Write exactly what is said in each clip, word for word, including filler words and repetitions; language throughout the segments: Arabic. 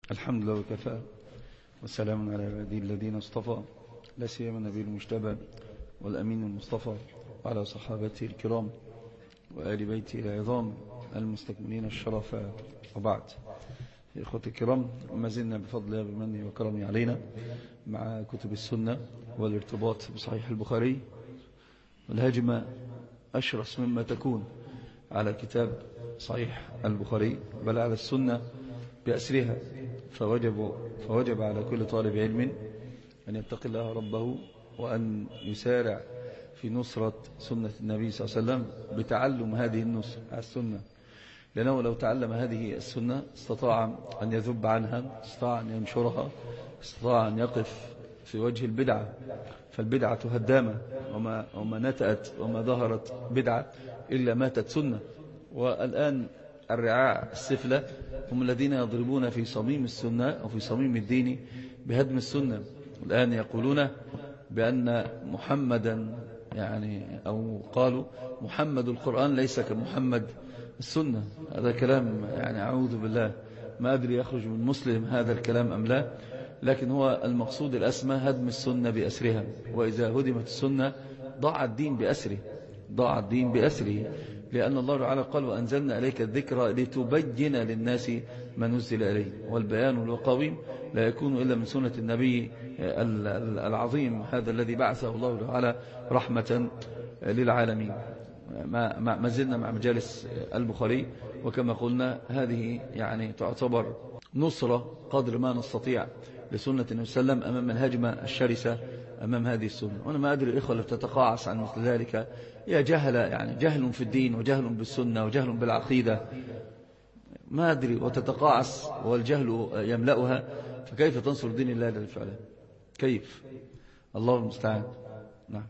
الحمد لله وكفى والسلام على عباده الذين اصطفى، لا سيما النبي المجتبى والأمين المصطفى، وعلى صحابته الكرام وآل بيته العظام المستكملين الشرف، وبعد. إخوة الكرام، ما زلنا بفضل الله بمنه وكرمه علينا مع كتب السنة والارتباط بصحيح البخاري، والهجمة أشرس مما تكون على كتاب صحيح البخاري، بل على السنة بأسرها. فوجب, فوجب على كل طالب علم أن يتقي الله ربه، وأن يسارع في نصرة سنة النبي صلى الله عليه وسلم بتعلم هذه النصرة السنة، لأنه لو تعلم هذه السنة استطاع أن يذب عنها، استطاع أن ينشرها، استطاع أن يقف في وجه البدعة. فالبدعة هدامة، وما, وما نتأت وما ظهرت بدعة إلا ماتت سنة. والآن الرعاع السفلة هم الذين يضربون في صميم السنة أو في صميم الدين بهدم السنة. الآن يقولون بأن محمدا يعني أو قالوا محمد القرآن ليس كمحمد السنة. هذا كلام يعني أعوذ بالله، ما أدري يخرج من مسلم هذا الكلام أم لا، لكن هو المقصود الأسمى هدم السنة بأسرها. وإذا هدمت السنة ضاع الدين بأسره، ضاع الدين بأسره، لأن الله تعالى قال وأنزلنا إليك الذكر لتبين للناس ما نزل إليه. والبيان القويم لا يكون إلا من سنة النبي العظيم، هذا الذي بعثه الله تعالى رحمة للعالمين. ما, ما زلنا مع مجالس البخاري، وكما قلنا هذه يعني تعتبر نصرة قدر ما نستطيع لسنة النبي صلى الله عليه وسلم أمام الهجمة الشرسة أمام هذه السنة. وأنا ما أدري الإخوة اللي تتقاعس عن مثل ذلك، يا جهل يعني جهل في الدين وجهل بالسنة وجهل بالعقيدة، ما أدري، وتتقاعس والجهل يملأها، فكيف تنصر دين الله جل وعلا؟ كيف؟ الله المستعان. نعم،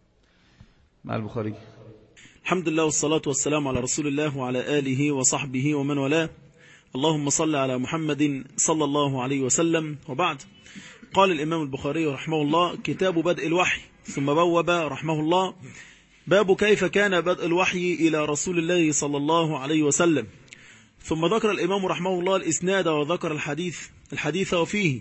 مع البخاري. الحمد لله والصلاة والسلام على رسول الله وعلى آله وصحبه ومن والاه. اللهم صل على محمد صلى الله عليه وسلم، وبعد. قال الإمام البخاري رحمه الله: كتاب بدء الوحي. ثم بوب رحمه الله: باب كيف كان بدء الوحي إلى رسول الله صلى الله عليه وسلم. ثم ذكر الإمام رحمه الله الإسناد وذكر الحديث الحديث وفيه: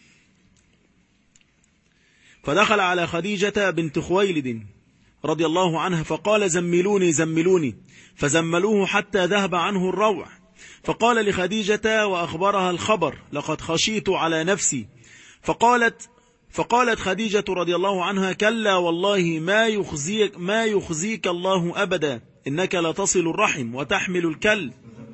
فدخل على خديجة بنت خويلد رضي الله عنها فقال: زملوني زملوني، فزملوه حتى ذهب عنه الروع. فقال لخديجة وأخبرها الخبر: لقد خشيت على نفسي. فقالت فقالت خديجة رضي الله عنها: كلا والله ما يخزيك ما يخزيك الله أبدا، إنك لتصل الرحم وتحمل الكل.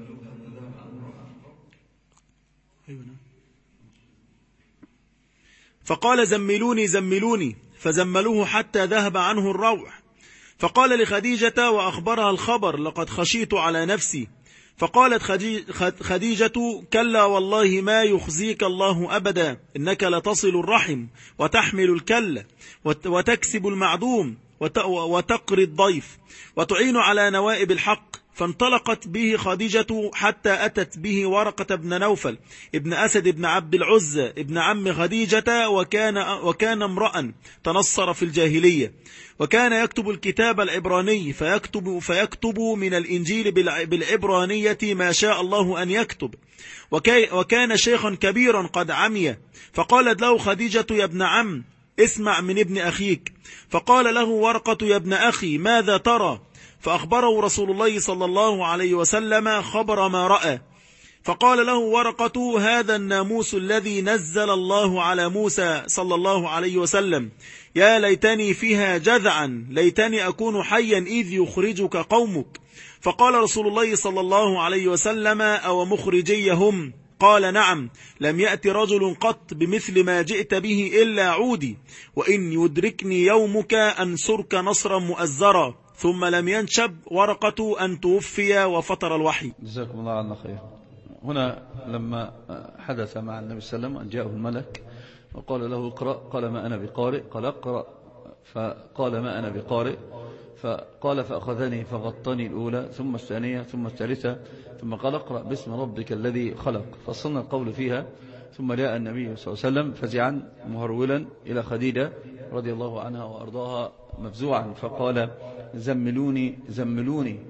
فقال: زملوني زملوني، فزملوه حتى ذهب عنه الروع. فقال لخديجة وأخبرها الخبر: لقد خشيت على نفسي. فقالت خديجة: كلا والله ما يخزيك الله أبدا، إنك لتصل الرحم وتحمل الكل وتكسب المعدوم وتقري الضيف وتعين على نوائب الحق. فانطلقت به خديجة حتى أتت به ورقة بن نوفل ابن أسد ابن عبد العزى ابن عم خديجة، وكان, وكان امرأ تنصر في الجاهلية، وكان يكتب الكتاب العبراني، فيكتب, فيكتب من الإنجيل بالعبرانية ما شاء الله أن يكتب، وكان شيخا كبيرا قد عمي. فقالت له خديجة: يا ابن عم، اسمع من ابن أخيك. فقال له ورقة: يا ابن أخي، ماذا ترى؟ فأخبره رسول الله صلى الله عليه وسلم خبر ما رأى. فقال له ورقة: هذا الناموس الذي نزل الله على موسى صلى الله عليه وسلم، يا ليتني فيها جذعا، ليتني أكون حيا إذ يخرجك قومك. فقال رسول الله صلى الله عليه وسلم: أو مخرجيهم؟ قال: نعم، لم يأتي رجل قط بمثل ما جئت به إلا عودي، وإن يدركني يومك أنصرك نصرا مؤزرا. ثم لم ينشب ورقة أن توفي وفطر الوحي. جزاكم الله عنا خير. هنا لما حدث مع النبي صلى الله عليه وسلم أن جاءه الملك وقال له: اقرأ. قال: ما أنا بقارئ. قال: اقرأ. فقال: ما أنا بقارئ. فقال: فأخذني فغطني الأولى ثم الثانية ثم الثالثة، ثم قال: اقرأ باسم ربك الذي خلق. فصلنا القول فيها. ثم جاء النبي صلى الله عليه وسلم فزعا مهرولا إلى خديجة رضي الله عنها وأرضاها مفزوعا، فقال: زملوني زملوني،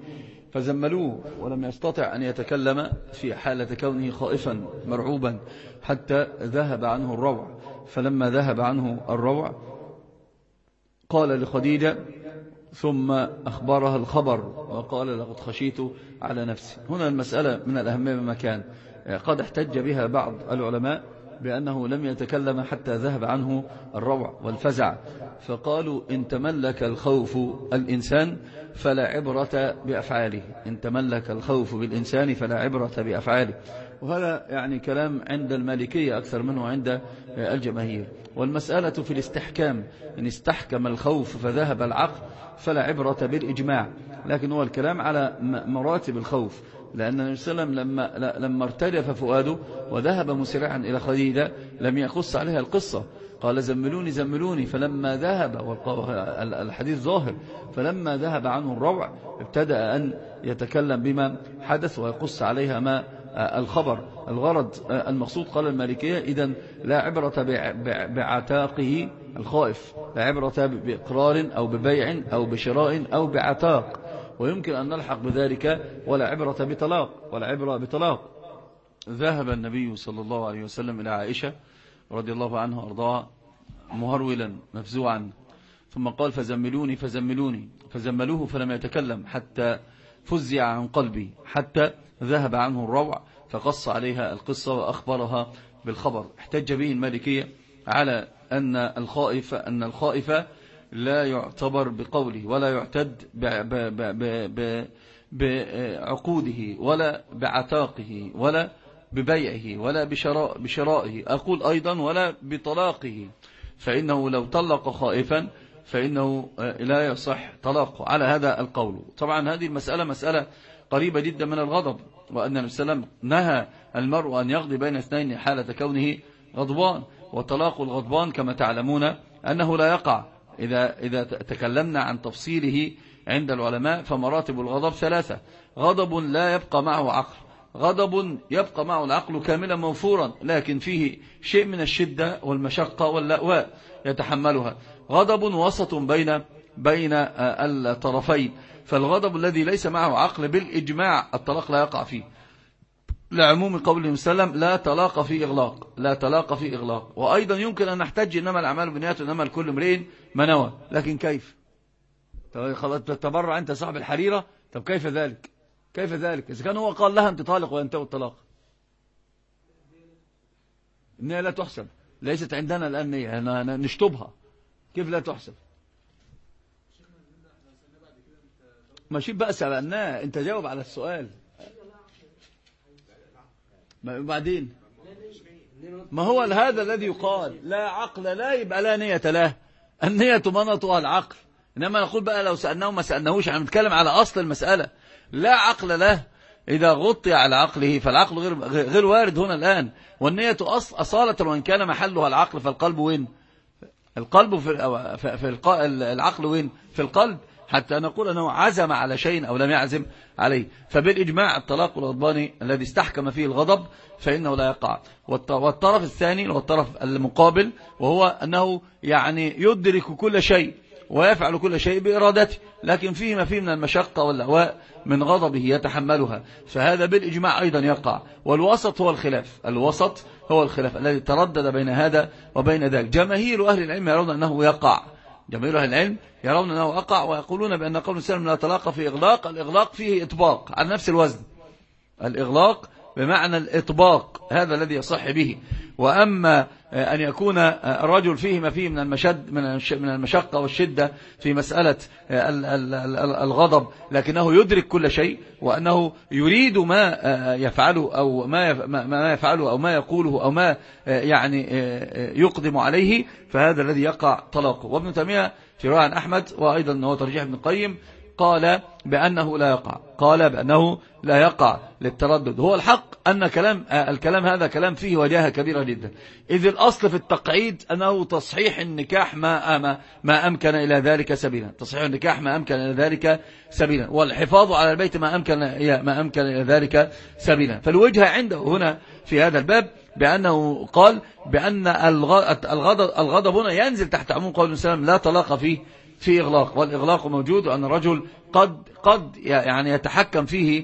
فزملوه ولم يستطع أن يتكلم في حالة كونه خائفا مرعوبا حتى ذهب عنه الروع. فلما ذهب عنه الروع قال لخديجة ثم أخبرها الخبر وقال لقد خشيت على نفسي. هنا المسألة من الأهمية بمكان، قد احتج بها بعض العلماء بأنه لم يتكلم حتى ذهب عنه الروع والفزع، فقالوا إن تملك الخوف الإنسان فلا عبرة بأفعاله، إن تملك الخوف بالإنسان فلا عبرة بأفعاله. وهذا يعني كلام عند المالكية أكثر منه عند الجماهير. والمسألة في الاستحكام، إن استحكم الخوف فذهب العقل فلا عبرة بالإجماع، لكن هو الكلام على مراتب الخوف، لأن النبي صلى الله عليه وسلم لما, لما ارتجف فؤاده وذهب مسرعا إلى خديجة لم يقص عليها القصة، قال زملوني زملوني، فلما ذهب، الحديث ظاهر، فلما ذهب عنه الروع ابتدأ أن يتكلم بما حدث ويقص عليها ما الخبر. الغرض المقصود قال المالكية إذن لا عبرة بعتاقه الخائف، لا عبرة بإقرار أو ببيع أو بشراء أو بعتاق، ويمكن أن نلحق بذلك ولا عبرة بطلاق، ولا عبرة بطلاق. ذهب النبي صلى الله عليه وسلم إلى عائشة رضي الله عنها وأرضاها مهرولا مفزوعا، ثم قال فزملوني فزملوني، فزملوه فلم يتكلم حتى فزع عن قلبي، حتى ذهب عنه الروع فقص عليها القصة وأخبرها بالخبر. احتج به المالكية على أن الخائف أن الخائف لا يعتبر بقوله ولا يعتد بعقوده ولا بعتاقه ولا ببيعه ولا بشرائه، أقول أيضا ولا بطلاقه، فإنه لو طلق خائفا فإنه لا يصح طلاقه على هذا القول. طبعا هذه المسألة مسألة قريبة جدا من الغضب، وأن النبي صلى الله عليه وسلم نهى المرء أن يقضي بين اثنين حالة كونه غضبان، وطلاق الغضبان كما تعلمون أنه لا يقع. إذا, إذا تكلمنا عن تفصيله عند العلماء فمراتب الغضب ثلاثة: غضب لا يبقى معه عقل، غضب يبقى معه العقل كاملا موفورا لكن فيه شيء من الشدة والمشقة واللأواء يتحملها، غضب وسط بين بين الطرفين. فالغضب الذي ليس معه عقل بالإجماع الطلاق لا يقع فيه، لعموم قوله وسلم لا طلاق في إغلاق، لا طلاق في إغلاق. وأيضا يمكن أن نحتج إنما الأعمال بالنيات وإنما لكل امرئ ما نوى، لكن كيف؟ تتبرع أنت صاحب الحريرة، طب كيف ذلك؟ كيف ذلك إذا كان هو قال لها أنت طالق وينتهي الطلاق؟ النية لا تحسب، ليست عندنا الآن نية نشطبها، كيف لا تحسب؟ ماشي بقى سألناه، أنت جاوب على السؤال. وبعدين ما هو هذا الذي يقال لا عقل لا يبقى لا نية له، النية منطها العقل. إنما نقول بقى لو سألناه ما سألناهوش، عم نتكلم على أصل المسألة. لا عقل له، إذا غطي على عقله فالعقل غير غير وارد هنا الآن. والنية أصالة وإن كان محلها العقل، فالقلب وين؟ القلب في, في العقل وين؟ في القلب، حتى نقول أنه عزم على شيء أو لم يعزم عليه. فبالإجماع الطلاق الغضباني الذي استحكم فيه الغضب فإنه لا يقع. والطرف الثاني والطرف المقابل وهو أنه يعني يدرك كل شيء ويفعل كل شيء بإرادته، لكن فيه ما فيه من المشقة واللهواء من غضبه يتحملها، فهذا بالإجماع أيضا يقع. والوسط هو الخلاف، الوسط هو الخلاف الذي تردد بين هذا وبين ذاك. جماهير أهل العلم يرون أنه يقع، جماهير أهل العلم يرون أنه أقع، ويقولون بأن قول السلام لا طلاق في إغلاق، الإغلاق فيه إطباق على نفس الوزن، الإغلاق بمعنى الإطباق هذا الذي يصح به. وأما أن يكون الرجل فيه ما فيه من المشد من المشقة والشدة في مسألة الغضب، لكنه يدرك كل شيء وأنه يريد ما يفعله أو ما ما يفعله أو ما يقوله أو ما يعني يقدم عليه، فهذا الذي يقع طلاقه. وابن تيمية في رواية عن أحمد وأيضا هو ترجيح ابن القيم قال بأنه لا يقع، قال بأنه لا يقع للتردد. هو الحق أن كلام الكلام هذا كلام فيه وجاهة كبيرة جدا، إذ الأصل في التقعيد أنه تصحيح النكاح ما أما ما أمكن إلى ذلك سبيلا، تصحيح النكاح ما أمكن إلى ذلك سبيلا، والحفاظ على البيت ما أمكن ما أمكن إلى ذلك سبيلا. فالوجهة عنده هنا في هذا الباب بأنه قال بأن الغضب الغضب هنا ينزل تحت عموم قول السلام لا طلاق فيه في إغلاق، والإغلاق موجود، وأن الرجل قد قد يعني يتحكم فيه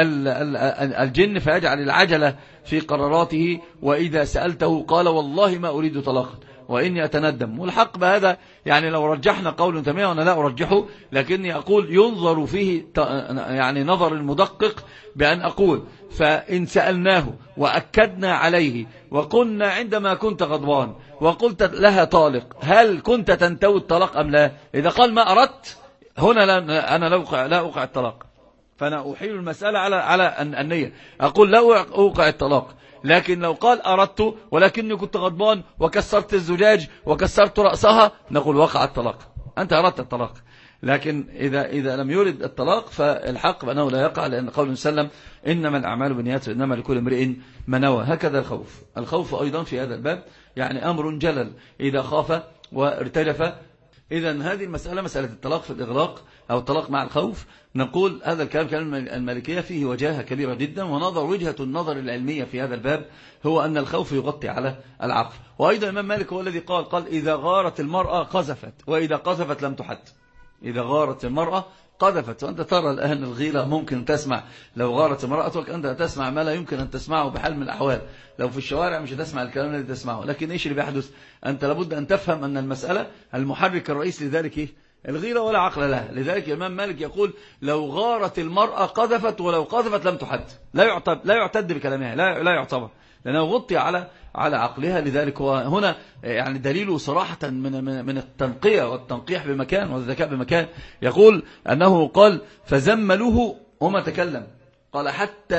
الجن فيجعل العجلة في قراراته، وإذا سألته قال والله ما أريد طلاقا وإني أتندم. والحق بهذا يعني لو رجحنا قول تيمية، وأنا لا أرجحه، لكني أقول ينظر فيه يعني نظر المدقق، بأن أقول فإن سألناه وأكدنا عليه وقلنا عندما كنت غضبان وقلت لها طالق هل كنت تنتوي الطلاق أم لا؟ إذا قال ما أردت هنا لا أنا لا أوقع, لا أوقع الطلاق، فأنا أحيل المسألة على على النية، أقول لا أوقع الطلاق. لكن لو قال أردت ولكني كنت غضبان وكسرت الزجاج وكسرت رأسها، نقول وقع الطلاق، أنت أردت الطلاق. لكن إذا إذا لم يرد الطلاق فالحق بأنه لا يقع، لأن قول سلم إنما الأعمال بالنيات إنما لكل امرئ ما نوى. هكذا الخوف، الخوف أيضا في هذا الباب يعني أمر جلل إذا خاف وارتجف. إذا هذه المسألة مسألة الطلاق في الإغلاق أو الطلاق مع الخوف، نقول هذا الكلام كلام المالكية فيه وجاهة كبيرة جدا، ونظر وجهة النظر العلمية في هذا الباب هو أن الخوف يغطي على العقل. وأيضا الإمام مالك هو الذي قال قال إذا غارت المرأة قذفت، وإذا قذفت لم تحد. إذا غارت المرأة قذفت، وأنت ترى الآن الغيرة ممكن تسمع، لو غارت امرأتك أنت تسمع ما لا يمكن أن تسمعه بحال من الأحوال، لو في الشوارع مش هتسمع الكلام الذي تسمعه. لكن إيش اللي بيحدث؟ أنت لابد أن تفهم أن المسألة المحرك الرئيسي لذلك إيه؟ الغيرة، ولا عقل لها. لذلك الإمام مالك يقول لو غارت المرأة قذفت ولو قذفت لم تحد، لا يعتد لا يعتد بكلامها، لا لا يعتبر، لأنه غطي على على عقلها. لذلك هو هنا يعني دليله صراحة من من من التنقية والتنقيح بمكان والذكاء بمكان. يقول أنه قال فزملوه وما تكلم، قال حتى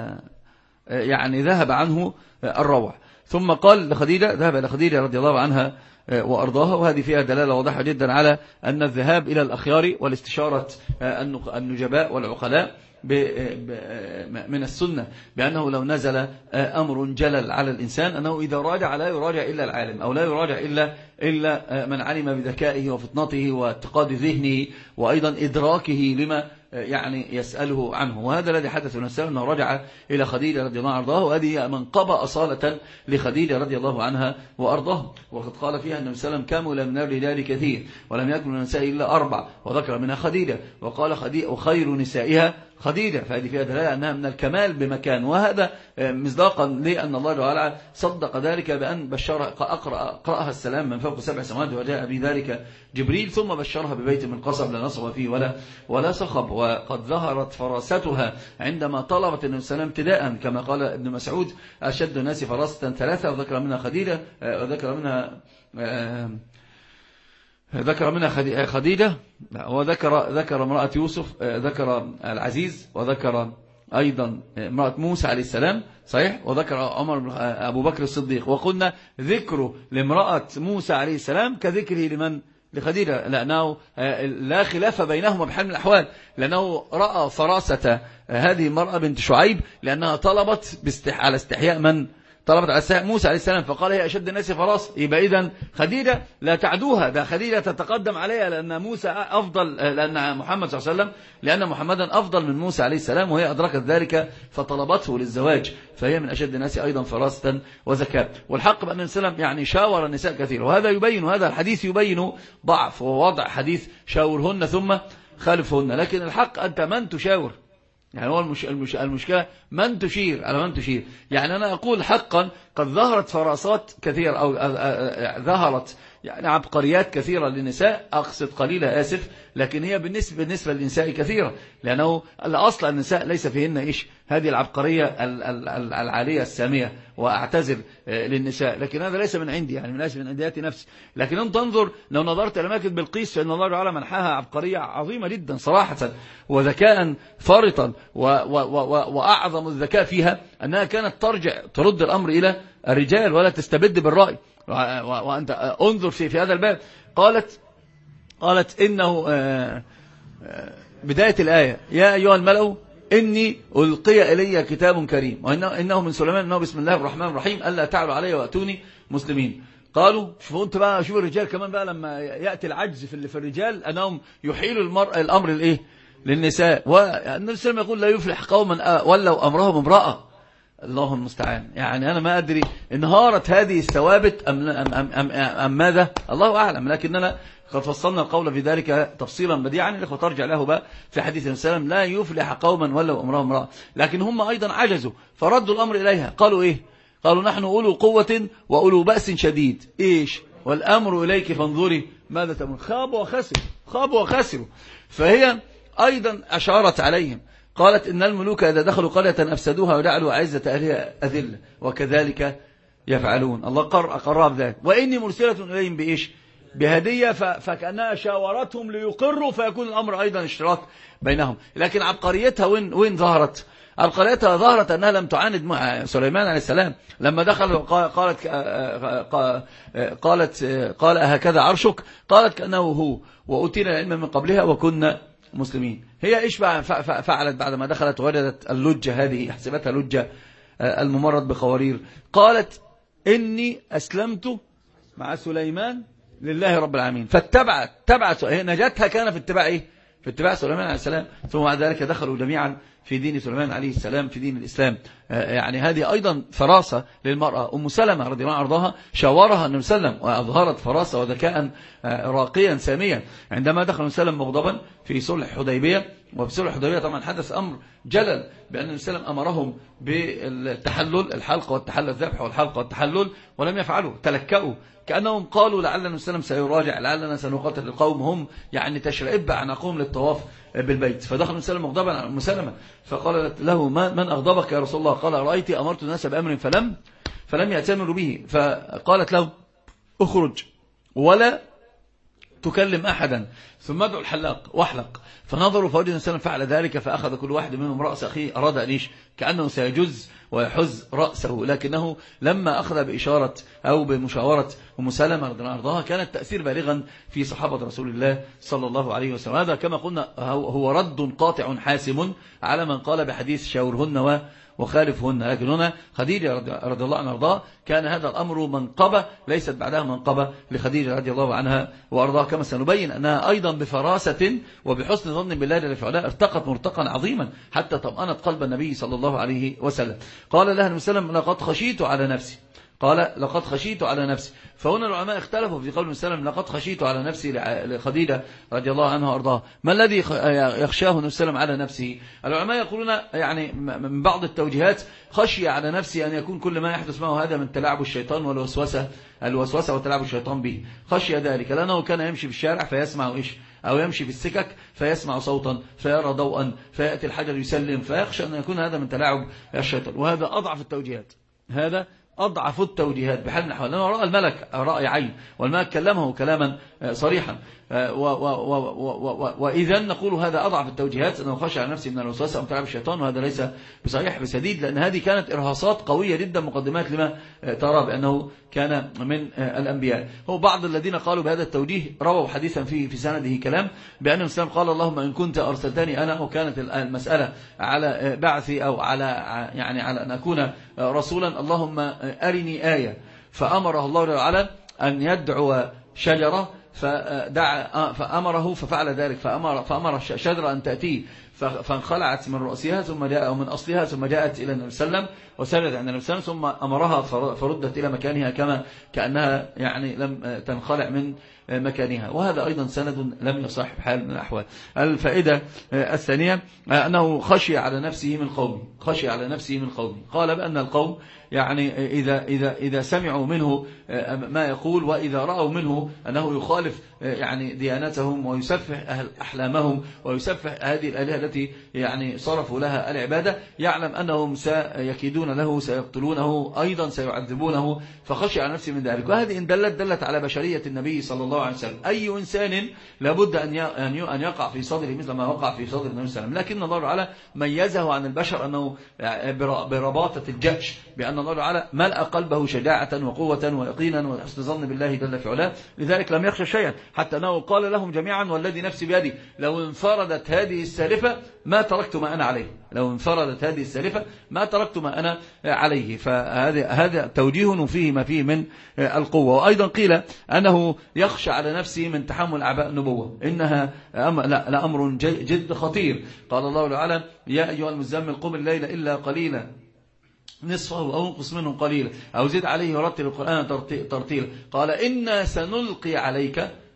يعني ذهب عنه الروع. ثم قال لخديجة، ذهب إلى خديجة رضي الله عنها وأرضاها، وهذه فيها دلالة واضحة جدا على أن الذهاب إلى الأخيار والاستشارة النجباء والعقلاء من السنة، بأنه لو نزل أمر جلل على الإنسان أنه إذا راجع لا يراجع إلا العالم، أو لا يراجع إلا إلا من علم بذكائه وفطنته واتقاد ذهنه وأيضا إدراكه لما يعني يسأله عنه. وهذا الذي حدث لنسأل أنه رجع إلى خديجة رضي الله عنها وأرضاها، وهذه منقبة أصالة لخديجة رضي الله عنها وأرضاها. وقد قال فيها النبي صلى الله عليه وسلم كامل من الرجال كثير ولم يكن من النساء إلا أربع، وذكر منها خديجة، وقال خديجة وخير نسائها خديجة، فهذه فيها دلالة أنها من الكمال بمكان. وهذا مصداقا لأن الله تعالى صدق ذلك بأن بشرها أقرأ أقرأها السلام من فوق سبع سماوات، وجاء بذلك جبريل ثم بشرها ببيت من قصب لا نصب فيه ولا ولا صخب. وقد ظهرت فراستها عندما طلبت النبي صلى الله عليه وسلم ابتداء، كما قال ابن مسعود أشد الناس فراسة ثلاثة، وذكر منها خديجة وذكر منها ذكر منها خديجة، وذكر ذكر امرأة يوسف، ذكر العزيز، وذكر أيضا امرأة موسى عليه السلام، صحيح، وذكر عمر أبو بكر الصديق. وقلنا ذكره لامرأة موسى عليه السلام كذكره لمن؟ لخديجة، لأنه لا خلاف بينهما بحال من الأحوال، لأنه رأى فراسة هذه المرأة بنت شعيب لأنها طلبت باستح... على استحياء من؟ طلبت على استحياء موسى عليه السلام، فقال هي أشد الناس فراسة. يبقى إذن خديجة لا تعدوها، ده خديجة تتقدم عليها، لأن موسى أفضل، لأن محمد صلى الله عليه وسلم لأن محمدا أفضل من موسى عليه السلام، وهي أدركت ذلك فطلبته للزواج، فهي من أشد الناس أيضا فراسة وذكاء. والحق بأن السلام يعني شاور النساء كثير، وهذا يبين، هذا الحديث يبين ضعف ووضع حديث شاورهن ثم خالفهن. لكن الحق أنت من تشاور، يعني هو المش... المش... المشكلة من تشير على من تشير. يعني أنا أقول حقا قد ظهرت فراسات كثيرة، أو ظهرت يعني عبقريات كثيرة للنساء، أقصد قليلة آسف، لكن هي بالنسبة بالنسبة للنساء كثيرة، لأنه الأصل النساء ليس فيهن إيش هذه العبقرية العالية السامية، وأعتذر للنساء، لكن هذا ليس من عندي، يعني ليس من عنديات نفسي. لكن أنت تنظر لو نظرت إلى ملكة بلقيس فإن الله تعالى منحها عبقرية عظيمة جدا صراحة، وذكاء فارطا، و و و وأعظم الذكاء فيها أنها كانت ترجع ترد الأمر إلى الرجال ولا تستبد بالرأي. وأنت انظر في في هذا الباب، قالت قالت إنه بداية الآية يا أيها الملأ إني ألقي إلي كتاب كريم وإنه إنه من سليمان إنه بسم الله الرحمن الرحيم ألا تعلوا علي وأتوني مسلمين. قالوا شوفوا انت بقى، شوفوا الرجال كمان بقى لما يأتي العجز في اللي في الرجال أنهم يحيلوا المرأة الأمر الإيه للنساء. والنبي صلى الله عليه وسلم يقول لا يفلح قوما ولوا أمرهم امرأة، الله المستعان. يعني أنا ما أدري انهارت هذه الثوابت أم, أم, أم, أم, أم ماذا، الله أعلم. لكننا قد فصلنا القول في ذلك تفصيلا بديعا، الإخوة ترجع له بقى في حديث النبي صلى الله عليه وسلم: لا يفلح قوما ولوا أمرهم امرأة. لكن هم أيضا عجزوا فردوا الأمر إليها، قالوا إيه؟ قالوا نحن أولو قوة وأولو بأس شديد، إيش؟ والأمر إليك فانظري ماذا تأمرون. خابوا وخسروا، خابوا وخسروا. فهي أيضا أشارت عليهم، قالت إن الملوك إذا دخلوا قرية أفسدوها وجعلوا عزة أهلها أذلة وكذلك يفعلون. الله قرر بذلك: وإني مرسلة إليهم بإيش؟ بهدية. فكأنها شاورتهم ليقروا، فيكون الأمر أيضا اشتراك بينهم. لكن عبقريتها وين, وين ظهرت؟ عبقريتها ظهرت أنها لم تعاند مع سليمان عليه السلام لما دخل. قالت قالت قال هكذا عرشك؟ قالت كأنه هو، وأتينا العلم من قبلها وكنا مسلمين. هي إيش فعلت بعد ما دخلت وجدت اللجة هذه، حسبتها لجة الممرض بقوارير؟ قالت إني أسلمت مع سليمان لله رب العالمين. فاتبعت تبعت نجاتها كان في اتباع إيه؟ في اتباع سليمان عليه السلام. ثم بعد ذلك دخلوا جميعا في دين سليمان عليه السلام، في دين الإسلام. يعني هذه أيضا فراسة للمرأة. أم سلمة رضي الله عنها شاورها النبي صلى الله عليه وسلم وأظهرت فراسة وذكاء راقيا ساميا عندما دخل النبي صلى الله عليه وسلم مغضبا في صلح حديبية. وفي صلح حديبية طبعا حدث أمر جلل بأن النبي صلى الله عليه وسلم أمرهم بالتحلل، الحلق والتحلل، الذبح والحلق والتحلل، ولم يفعلوا، تلكأوا كأنهم قالوا لعل النبي صلى الله عليه وسلم سيراجع، لعلنا سنقاتل القوم، هم يعني تشرئب عناقهم للطواف بالبيت. فدخل النبي صلى الله عليه وسلم مغضبا على أم سلمة، فقالت له: من أغضبك يا رسول الله؟ قال: رأيت أمرت الناس بأمر فلم فلم يأتمروا به. فقالت له: اخرج ولا تكلم أحدا ثم ادعو الحلاق واحلق. فنظروا فوجد النبي صلى الله عليه وسلم فعل ذلك، فأخذ كل واحد منهم رأس أخيه، أراد أن يش كأنه سيجز ويحز رأسه، لكنه لما أخذ بإشارة أو بمشاورة أم سلمة رضي الله عنها كان التأثير بالغا في صحابة رسول الله صلى الله عليه وسلم. هذا كما قلنا هو رد قاطع حاسم على من قال بحديث شاورهن و وخالفهن. لكن هنا خديجة رضي الله عنها وارضاها كان هذا الأمر منقبة ليست بعدها منقبة لخديجة رضي الله عنها وارضاها، كما سنبين أنها أيضا بفراسة وبحسن ظن بالله جل في علاه ارتقت مرتقا عظيما حتى طمأنت قلب النبي صلى الله عليه وسلم. قال لها النبي صلى الله عليه وسلم: لقد خشيت على نفسي. قال: لقد خشيت على نفسي. فهنا العلماء اختلفوا في قول النبي صلى الله عليه وسلم: لقد خشيت على نفسي لخديجة رضي الله عنها وارضاها، ما الذي يخشاه النبي صلى الله عليه وسلم على نفسه؟ العلماء يقولون يعني من بعض التوجيهات: خشي على نفسي أن يكون كل ما يحدث معه هذا من تلاعب الشيطان والوسوسة الوسوسة وتلاعب الشيطان به، خشي ذلك لأنه كان يمشي في الشارع فيسمع إيش، أو يمشي في السكك فيسمع صوتا فيرى ضوءا فيأتي الحجر يسلم، فيخشى أن يكون هذا من تلاعب الشيطان. وهذا أضعف التوجيهات، هذا أضعف التوجيهات بحال نحو، لأنه رأى الملك رأي عين، والملك كلمه كلاما صريحا. وإذا نقول هذا أضعف التوجيهات، أنه خشى على نفسه من الوسوسة أو تلعب الشيطان، وهذا ليس بصحيح بسديد، لأن هذه كانت إرهاصات قوية جدا مقدمات لما ترى بأنه كان من الأنبياء. هو بعض الذين قالوا بهذا التوجيه رووا حديثا في في سنده كلام بأن الإسلام قال: اللهم إن كنت أرسلتني أنا، وكانت المسألة على بعثي أو على يعني على أن أكون رسولا، اللهم أرني آية. فأمره الله تعالى أن يدعو شجرة فدعا فأمره ففعل ذلك، فأمر فأمر الشجرة أن تأتيه، فانخلعت من رأسها ثم جاء من أصلها ثم جاءت إلى النبي صلى الله عليه وسلم وسجدت عند النبي صلى الله عليه وسلم، ثم أمرها فردت إلى مكانها كما كأنها يعني لم تنخلع من مكانها. وهذا أيضا سند لم يصح بحال من الأحوال. الفائدة الثانية أنه خشي على نفسه من قومه، خشي على نفسه من قومه. قال بأن القوم يعني إذا إذا إذا سمعوا منه ما يقول، وإذا رأوا منه أنه يخالف يعني ديانتهم ويسفه أهل أحلامهم ويسفه هذه الآلهة التي يعني صرفوا لها العبادة، يعلم أنهم سيكيدون له، سيقتلونه، أيضا سيعذبونه، فخشي على نفسه من ذلك. وهذه إن دلت دلت على بشرية النبي صلى الله عليه وسلم. أي إنسان لابد أن أن يقع في صدره مثل ما وقع في صدر النبي صلى الله عليه وسلم، لكن الله تعالى ميزه عن البشر أنه برباطة الجأش، بأن الله تعالى ملأ قلبه شجاعة وقوة ويقينا وحسن ظن بالله جل في علاه، لذلك لم يخشى شيئا، حتى أنه قال لهم جميعا: والذي نفسي بيدي لو انفردت هذه السالفة ما تركت ما أنا عليه، لو انفردت هذه السالفة ما تركت ما أنا عليه. فهذا هذا توجيه فيه ما فيه من القوة. وأيضا قيل أنه يخشى على نفسه من تحمل أعباء النبوة، إنها لأمر جد خطير. قال الله تعالى: يا أيها المزمل قم الليل إلا قليلا نصفه أو انقص منه قليلا أو زد عليه ورتل القرآن ترتيلا. قال: إنا سنلقي عليك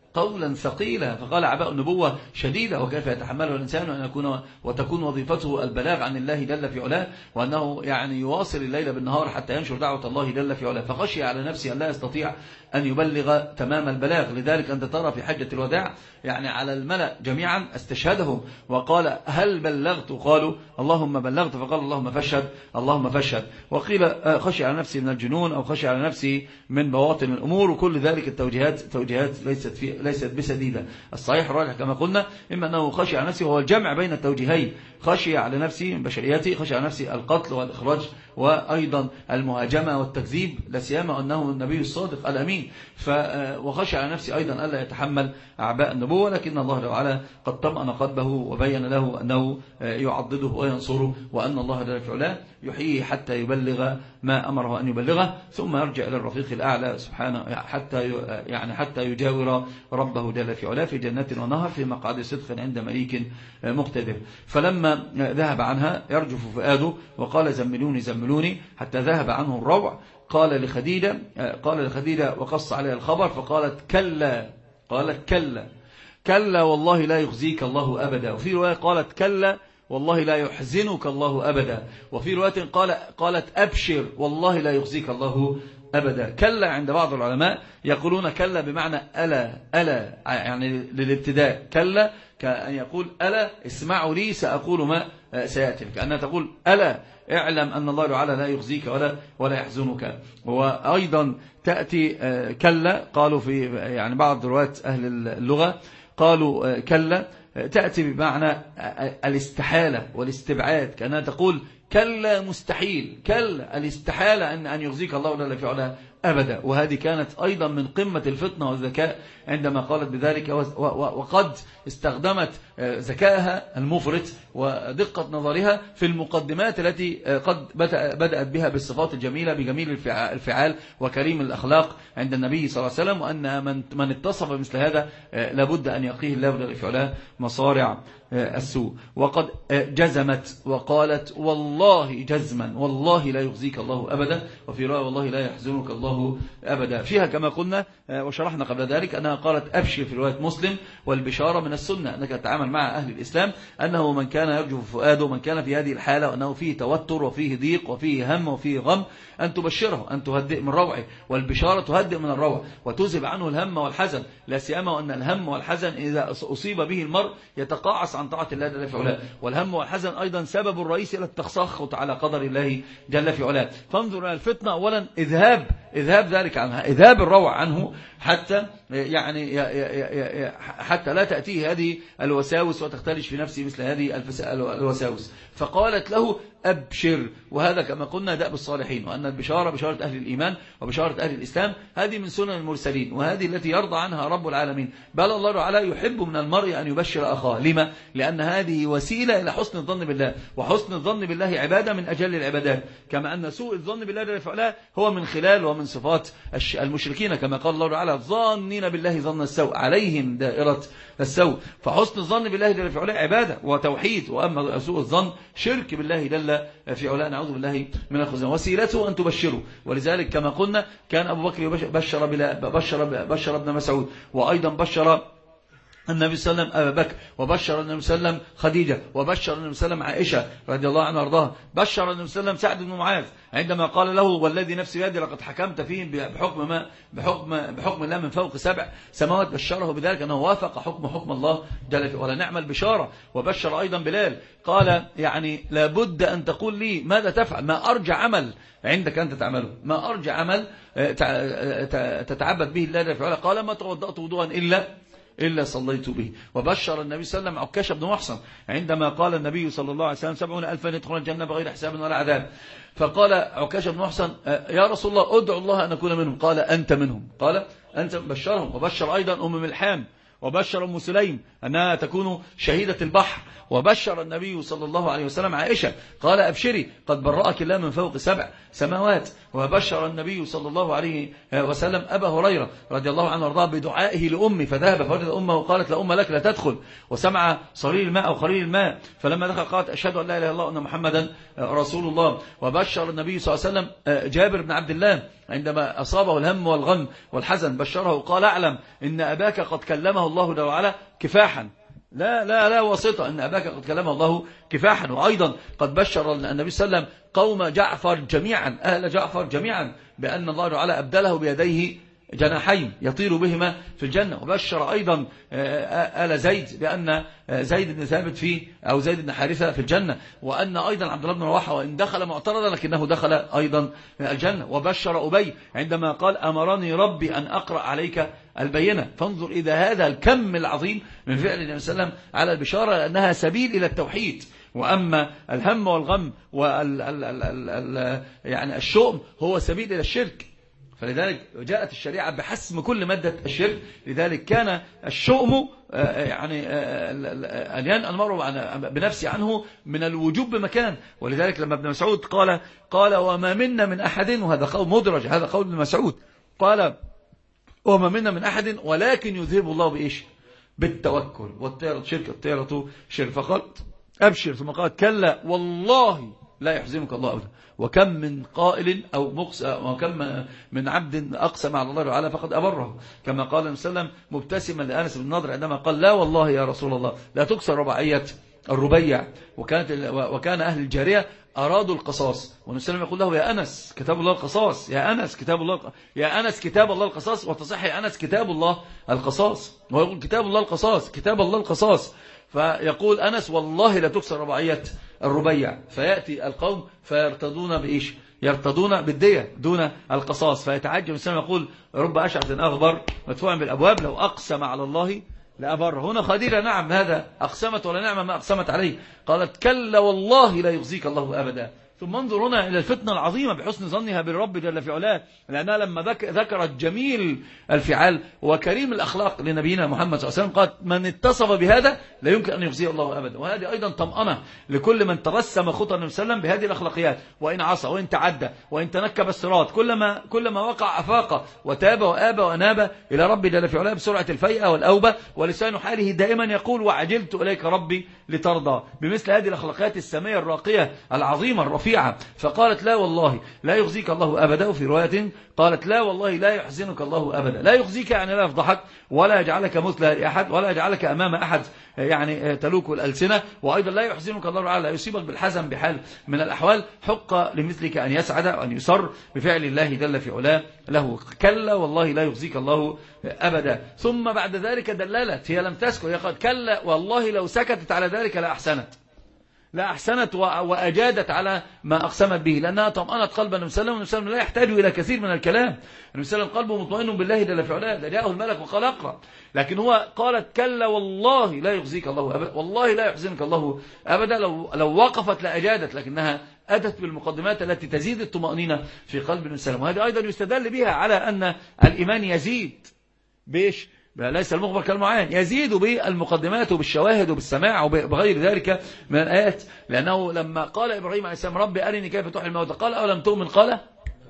قولا ثقيلا، فقال عباء النبوة شديدة، وكيف يتحمله الإنسان أن يكون وتكون وظيفته البلاغ عن الله جل في علاه، وأنه يعني يواصل الليل بالنهار حتى ينشر دعوة الله جل في علاه، فخشي على نفسه أن لا يستطيع أن يبلغ تمام البلاغ. لذلك أنت ترى في حجة الوداع يعني على الملأ جميعا استشهدهم وقال هل بلغت؟ قالوا اللهم بلغت، فقال اللهم فاشهد اللهم فاشهد. وقيل خشي على نفسه من الجنون أو خشي على نفسه من بواطن الأمور، وكل ذلك التوجيهات توجيهات ليست في ليست بسديدة. الصحيح الراجح كما قلنا إما أنه خشي على نفسه، وهو الجمع بين التوجيهين، خشي على نفسه من بشريته، خشي على نفسه القتل والإخراج وأيضا المهاجمة والتكذيب، لا سيما أنه النبي الصادق الأمين، وخشي على نفسه أيضا ألا يتحمل أعباء النبوة. لكن الله تعالى قد طمأن قلبه وبين له أنه يعضده وينصره، وأن الله جل في علاه يحييه حتى يبلغ ما أمره أن يبلغه، ثم يرجع إلى الرفيق الأعلى سبحانه حتى يعني حتى يجاور ربه جل في علاه في جنات ونهر في مقعد صدق عند مليك مقتدر. فلما ذهب عنها يرجف فؤاده وقال زملوني زملوني حتى ذهب عنه الروع. قال لخديجة قال لخديجة وقص عليها الخبر فقالت كلا قالت كلا كلا والله لا يخزيك الله أبدا. وفي رواية قالت كلا والله لا يحزنك الله أبدا. وفي رواية قال قالت أبشر والله لا يخزيك الله أبدا. كلا عند بعض العلماء يقولون كلا بمعنى ألا ألا يعني للابتداء، كلا كأن يقول ألا اسمعوا لي سأقول ما سيأتي، كأنها تقول ألا اعلم أن الله تعالى لا يخزيك ولا ولا يحزنك. وأيضا تأتي كلا قالوا في يعني بعض روايات أهل اللغة قالوا كلا تأتي بمعنى الاستحالة والاستبعاد، كأنها تقول كلا مستحيل، كلا الاستحالة أن أن يخزيك الله جل في علاه أبدا. وهذه كانت أيضا من قمة الفطنة والذكاء عندما قالت بذلك، وقد استخدمت ذكائها المفرط ودقة نظرها في المقدمات التي قد بدأت بها بالصفات الجميلة بجميل الفعال وكريم الأخلاق عند النبي صلى الله عليه وسلم، وأن من من اتصف مثل هذا لابد أن يقيه الله جل في علاه مصارع السوء. وقد جزمت وقالت والله جزما والله لا يخزيك الله أبدا. وفي رواية والله لا يحزنك الله أبدا. فيها كما قلنا وشرحنا قبل ذلك أنها قالت أبشر في رواية مسلم، والبشارة من السنة أنك تتعامل مع أهل الإسلام أنه من كان يرجف فؤاده من كان في هذه الحالة وأنه فيه توتر وفيه ضيق وفيه هم وفيه غم أن تبشره، أن تهدئ من روعه، والبشارة تهدئ من الروع وتذهب عنه الهم والحزن، لا سيما وأن الهم والحزن إذا أصيب به المرء يتقاعس عن طاعة الله جل في علاه، والهم والحزن أيضا سبب الرئيسي للتسخط على قدر الله جل في علاه. فانظر إلى الفتنة أولا إذهاب إذهاب ذلك عنها، إذهاب الروع عنه حتى يعني حتى لا تأتيه هذه الوساوس وتختلش في نفسه مثل هذه الوساوس. فقالت له أبشر، وهذا كما قلنا دأب الصالحين، وأن البشارة بشارة أهل الإيمان وبشارة أهل الإسلام هذه من سنن المرسلين، وهذه التي يرضى عنها رب العالمين. بل الله تعالى يحب من المرء أن يبشر أخاه. لما؟ لأن هذه وسيلة إلى حسن الظن بالله، وحسن الظن بالله عبادة من أجل العبادات، كما أن سوء الظن بالله جل في علاه هو من خلال ومن صفات المشركين، كما قال الله تعالى الظانين بالله ظن السوء عليهم دائرة السوء. فحسن الظن بالله جل في علاه عبادة وتوحيد، وأما سوء الظن شرك بالله جل في علاه، نعوذ بالله من الخزي. وسيلته أن تبشروا، ولذلك كما قلنا كان أبو بكر بشر بشر بشر ابن مسعود، وأيضا بشر النبي صلى الله عليه وسلم أبا بكر، وبشر النبي صلى الله عليه وسلم خديجة، وبشر النبي صلى الله عليه وسلم عائشة رضي الله عنها وارضاها، بشر النبي صلى الله عليه وسلم سعد بن معاذ عندما قال له والذي نفسي بيدي لقد حكمت فيهم بحكم ما بحكم بحكم الله من فوق سبع سماوات، بشره بذلك أنه وافق حكم حكم الله جل وعلا، نعم البشارة. وبشر أيضا بلال قال يعني لابد أن تقول لي ماذا تفعل، ما أرجع عمل عندك أنت تعمله، ما أرجع عمل تتعبد به الله جل وعلا. قال ما توضأت وضوءا إلا إلا صليت به. وبشر النبي صلى الله عليه وسلم عكاشة بن محصن عندما قال النبي صلى الله عليه وسلم سبعون ألفا يدخلون الجنة بغير حساب ولا عذاب، فقال عكاشة بن محصن يا رسول الله أدعو الله أن أكون منهم، قال أنت منهم، قال أنت بشرهم. وبشر أيضا أم ملحام، وبشر أم سليم أنها تكون شهيدة البحر. وبشر النبي صلى الله عليه وسلم عائشة قال أبشري قد برأك الله من فوق سبع سماوات. وبشر النبي صلى الله عليه وسلم أبا هريرة رضي الله عنه وارضاه بدعائه لأمي، فذهب فوجد أمه وقالت لأم لك لا تدخل، وسمع صرير الماء أو خرير الماء، فلما دخل قالت أشهد أن لا إله إلا الله وأن محمدا رسول الله. وبشر النبي صلى الله عليه وسلم جابر بن عبد الله عندما أصابه الهم والغم والحزن بشره قال اعلم إن أباك قد كلمه الله جل وعلا كفاحا، لا لا لا واسطة، إن أباك قد كلمه الله كفاحا. وأيضا قد بشر النبي صلى الله عليه وسلم قوم جعفر جميعا، أهل جعفر جميعا، بأن الله تعالى أبدله بيديه جناحين يطير بهما في الجنة. وبشر أيضا آل زيد بأن زيد بن ثابت في أو زيد بن حارثة في الجنة، وأن أيضا عبد الله بن رواحة وإن دخل معترضا لكنه دخل أيضا الجنة. وبشر أبي عندما قال أمرني ربي أن أقرأ عليك البينة. فانظر إذا هذا الكم العظيم من فعل النبي صلى الله عليه وسلم على البشارة، لأنها سبيل إلى التوحيد. وأما الهم والغم وال ال ال ال ال يعني الشؤم هو سبيل إلى الشرك. فلذلك جاءت الشريعة بحسم كل مادة الشرك. لذلك كان الشؤم يعني أن ينأى المرء بنفسه عنه من الوجوب بمكان. ولذلك لما ابن مسعود قال قال وما منا من أحد، وهذا قول مدرج، هذا قول ابن مسعود، قال وما منا من أحد ولكن يذهب الله بإيش؟ بالتوكل. والطيرة شرك، الطيرة شرك. فقال أبشر، ثم قال كلا والله لا يحزنك الله أبدا. وكم من قائل أو مقس وكم من عبد أقسم على الله تعالى فقد أبره، كما قال النبي صلى الله عليه وسلم مبتسما لأنس بن النضر عندما قال لا والله يا رسول الله لا تكسر رباعية الربيع. وكانت وكان أهل الجارية أرادوا القصاص، والنبي صلى الله عليه وسلم يقول له يا أنس كتاب الله القصاص، يا أنس كتاب الله يا أنس كتاب الله القصاص، وتصح يا أنس كتاب الله القصاص. ويقول كتاب الله القصاص، كتاب الله القصاص. فيقول أنس والله لا تكسر رباعية الربيع. فيأتي القوم فيرتضون بإيش؟ يرتضون بالدية دون القصاص. فيتعجب الإنسان يقول رب أشعث أغبر مدفوع بالأبواب لو أقسم على الله لأبر. هنا خديجة نعم هذا أقسمت ولا نعم ما أقسمت عليه، قالت كلا والله لا يخزيك الله أبدا. ثم انظر هنا إلى الفتنة العظيمة بحسن ظنها بالرب جل في علاه، لأنها لما ذكرت جميل الفعال وكريم الأخلاق لنبينا محمد صلى الله عليه وسلم قالت من اتصف بهذا لا يمكن أن يخزيه الله أبدا. وهذه أيضا طمأنة لكل من ترسم خطى النبي صلى الله عليه وسلم بهذه الأخلاقيات، وإن عصى وإن تعدى وإن تنكب الصراط كلما كلما وقع أفاق وتاب وآب وأناب إلى ربي جل في علاه بسرعة الفيئة والأوبة، ولسان حاله دائما يقول وعجلت إليك ربي لترضى، بمثل هذه الأخلاقيات السامية الراقية العظيمة الرفيعة. فقالت لا والله لا يخزيك الله أبدا. وفي رواية قالت لا والله لا يحزنك الله أبدا. لا يخزيك يعني لا يفضحك ولا يجعلك مثل أحد ولا يجعلك أمام أحد يعني تلوك الألسنة. وأيضا لا يحزنك الله تعالى، لا يصيبك بالحزن بحال من الأحوال. حق لمثلك أن يسعد وأن يسر بفعل الله جل في علاه له. كلا والله لا يخزيك الله أبدا. ثم بعد ذلك دللت، هي لم تسكت، هي قالت كلا والله لو سكتت على ذلك لا أحسنت لا أحسنت وأجادت على ما أقسمت به، لأنها طمأنت قلب النبي صلى الله عليه وسلم لا يحتاج إلى كثير من الكلام. النبي صلى الله عليه وسلم قلبه مطمئن بالله جل في علاه، جاءه الملك وقال اقرأ، لكن هو قالت كلا والله لا يخزيك الله أبدا، والله لا يحزنك الله أبدا. لو لو وقفت لأجادت، لكنها أتت بالمقدمات التي تزيد الطمأنينة في قلب النبي صلى الله عليه وسلم. وهذا أيضا يستدل بها على أن الإيمان يزيد بإيش؟ ليس المخبر كالمعين، يزيد بالمقدمات وبالشواهد وبالسماع وبغير ذلك من الآيات. لأنه لما قال إبراهيم عليه السلام ربي أرني كيف تحيي الموتى قال أولم تؤمن قال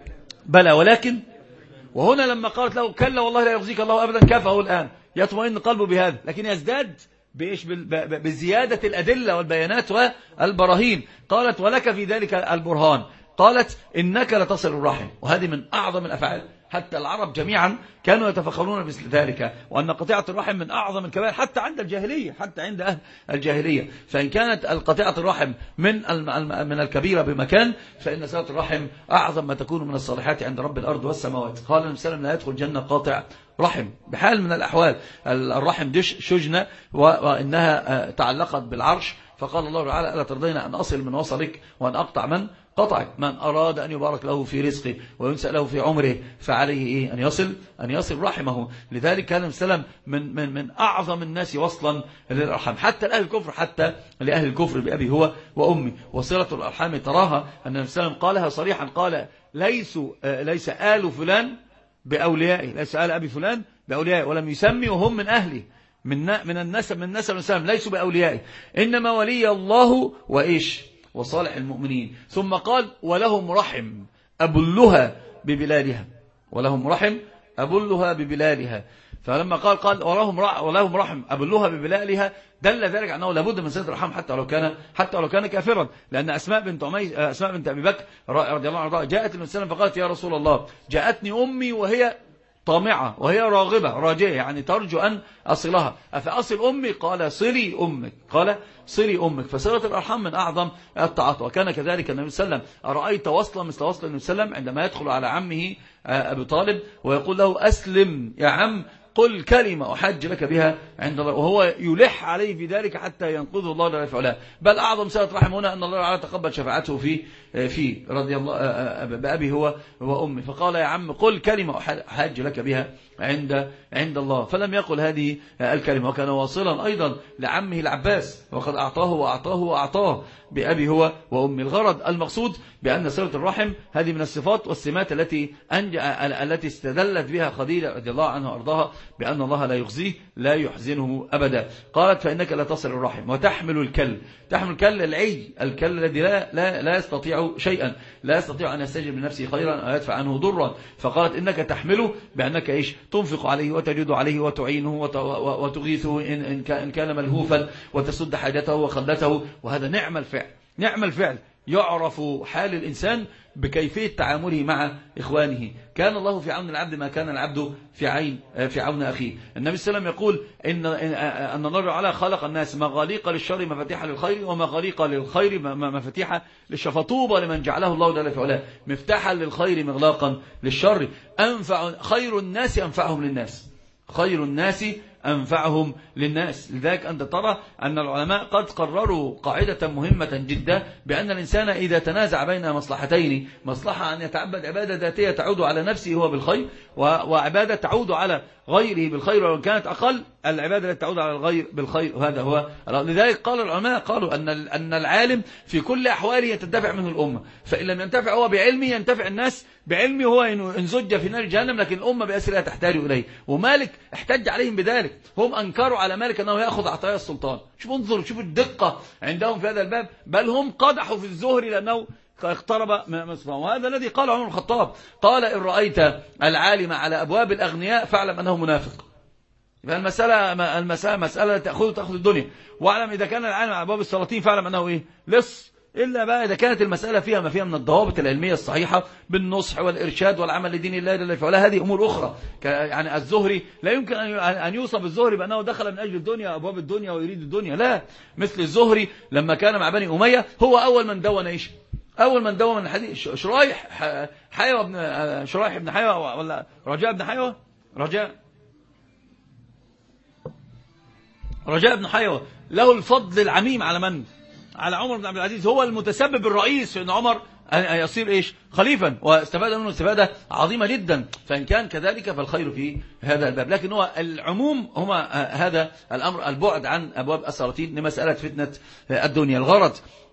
بلى ولكن. وهنا لما قالت له كلا والله لا يخزيك الله أبدا كافه الآن يطمئن قلبه بهذا، لكن يزداد بإيش؟ بزيادة الأدلة والبيانات والبراهين. قالت ولك في ذلك البرهان، قالت إنك لتصل الرحم. وهذه من أعظم الأفعال، حتى العرب جميعا كانوا يتفخرون بمثل ذلك، وأن قطيعة الرحم من أعظم الكبائر حتى عند الجاهلية، حتى عند أهل الجاهلية. فإن كانت قطيعة الرحم من من الكبيرة بمكان، فإن صلة الرحم أعظم ما تكون من الصالحات عند رب الأرض والسماوات. قال النبي صلى الله عليه وسلم لا يدخل الجنة قاطع رحم بحال من الأحوال. الرحم دش شجنة وإنها تعلقت بالعرش، فقال الله تعالى ألا ترضين أن أصل من وصلك وأن أقطع من قطعك. من أراد أن يبارك له في رزقه وينسأ له في عمره فعليه إيه؟ أن يصل أن يصل رحمه. لذلك كان السلام من من من أعظم الناس وصلا للأرحام، حتى لأهل الكفر، حتى لأهل الكفر بأبي هو وأمي. وصلة الأرحام تراها أن السلام قالها صريحا، قال ليسوا ليس آل فلان بأوليائه، ليس آل أبي فلان بأوليائه، ولم يسمي وهم من أهله من من النسب من نسب السلام ليسوا بأوليائه، إنما ولي الله وإيش وصالح المؤمنين. ثم قال ولهم رحم أبلها ببلادها، ولهم رحم أبلها ببلادها. فلما قال قال ولهم ولهم رحم أبلوها ببلالها دل ذلك أنه لابد من صلة الرحم حتى لو كان حتى لو كان كافرا. لأن أسماء بنت أمي أسماء بنت أبي بكر رضي الله عنها جاءت النبي صلى الله عليه وسلم فقالت يا رسول الله جاءتني أمي وهي طامعة وهي راغبة راجية يعني ترجو أن أصلها أفأصل أمي؟ قال صلي أمك قال صلي أمك. فصلة الأرحام من أعظم الطاعات. وكان كذلك النبي صلى الله عليه وسلم أرأيت وصلا مثل وصل النبي صلى الله عليه وسلم عندما يدخل على عمه أبي طالب ويقول له أسلم يا عم قل كلمة أحج لك بها عند الله، وهو يلح عليه في ذلك حتى ينقذه الله لا يفعلها. بل أعظم صلة رحم هنا أن الله تعالى تقبل شفاعته في في رضي الله بأبي هو وأمي، فقال يا عم قل كلمة أحج لك بها عند عند الله، فلم يقل هذه الكلمة. وكان واصلا أيضا لعمه العباس وقد أعطاه وأعطاه وأعطاه بأبي هو وأمي. الغرض المقصود بأن صلة الرحم هذه من الصفات والسمات التي التي استدلت بها خديجة رضي الله عنها وأرضاها بأن الله لا يخزيه لا يحزنه أبدا. قالت فإنك لا تصل الرحم وتحمل الكل. تحمل الكل العي الكل الذي لا, لا, لا يستطيع شيئا، لا يستطيع أن يستجب لنفسه خيرا أو يدفع عنه ضرا. فقالت إنك تحمله بأنك إيش تنفق عليه وتجد عليه وتعينه وتغيثه إن كان ملهوفا وتسد حاجته وخلته. وهذا نعم الفعل نعم الفعل يعرف حال الإنسان بكيفية تعامله مع إخوانه. كان الله في عون العبد ما كان العبد في عين في عون أخيه. النبي صلى الله عليه وسلم يقول إن أن الله تعالى خلق الناس مغاليق للشر مفاتيح للخير ومغاليق للخير مفاتيح للشر، فطوبى لمن جعله الله جل في علاه مفتاحا للخير مغلاقا للشر. أنفع خير الناس أنفعهم للناس خير الناس أنفعهم للناس. لذلك أنت ترى أن العلماء قد قرروا قاعدة مهمة جدا بأن الإنسان إذا تنازع بين مصلحتين، مصلحة أن يتعبد عبادة ذاتية تعود على نفسه هو بالخير وعبادة تعود على غيره بالخير ولو كانت أقل، العبادة التي تعود على الغير بالخير وهذا هو. لذلك قال العلماء قالوا أن أن العالم في كل أحواله تنتفع منه الأمة، فإن لم ينتفع هو بعلمه ينتفع الناس بعلمه هو إن زج في نار جهنم، لكن الأمة بأسرها تحتاج إليه. ومالك احتج عليهم بذلك، هم أنكروا على مالك أنه يأخذ عطايا السلطان. شوف انظر شوف الدقة عندهم في هذا الباب، بل هم قدحوا في الزهري لأنه اقترب من مصفاه. وهذا الذي قال عمر الخطاب قال إن رأيت العالم على أبواب الأغنياء فاعلم أنه منافق. فالمسألة المسألة مسألة تأخذ تأخذ الدنيا. واعلم إذا كان العالم على أبواب السلاطين فاعلم أنه إيه لص. إلا بقى إذا كانت المسألة فيها ما فيها من الضوابط العلمية الصحيحة بالنصح والإرشاد والعمل لدين الله جل وعلا، هذه أمور أخرى. يعني الزهري لا يمكن أن يوصف الزهري بأنه دخل من أجل الدنيا أبواب الدنيا ويريد الدنيا، لا. مثل الزهري لما كان مع بني أمية هو أول من دون إيش أول من دون من الحديث شرايح حيوة بن شرايح بن حيوة ولا رجاء بن حيوة رجاء رجاء بن حيوة له الفضل العميم على من؟ على عمر بن عبد العزيز. هو المتسبب الرئيس في أن عمر يصير إيش خليفا، واستفاد منه استفادة عظيمة جدا. فإن كان كذلك فالخير في هذا الباب، لكن هو العموم هما هذا الأمر البعد عن أبواب السلاطين لمسألة فتنة الدنيا. الغرض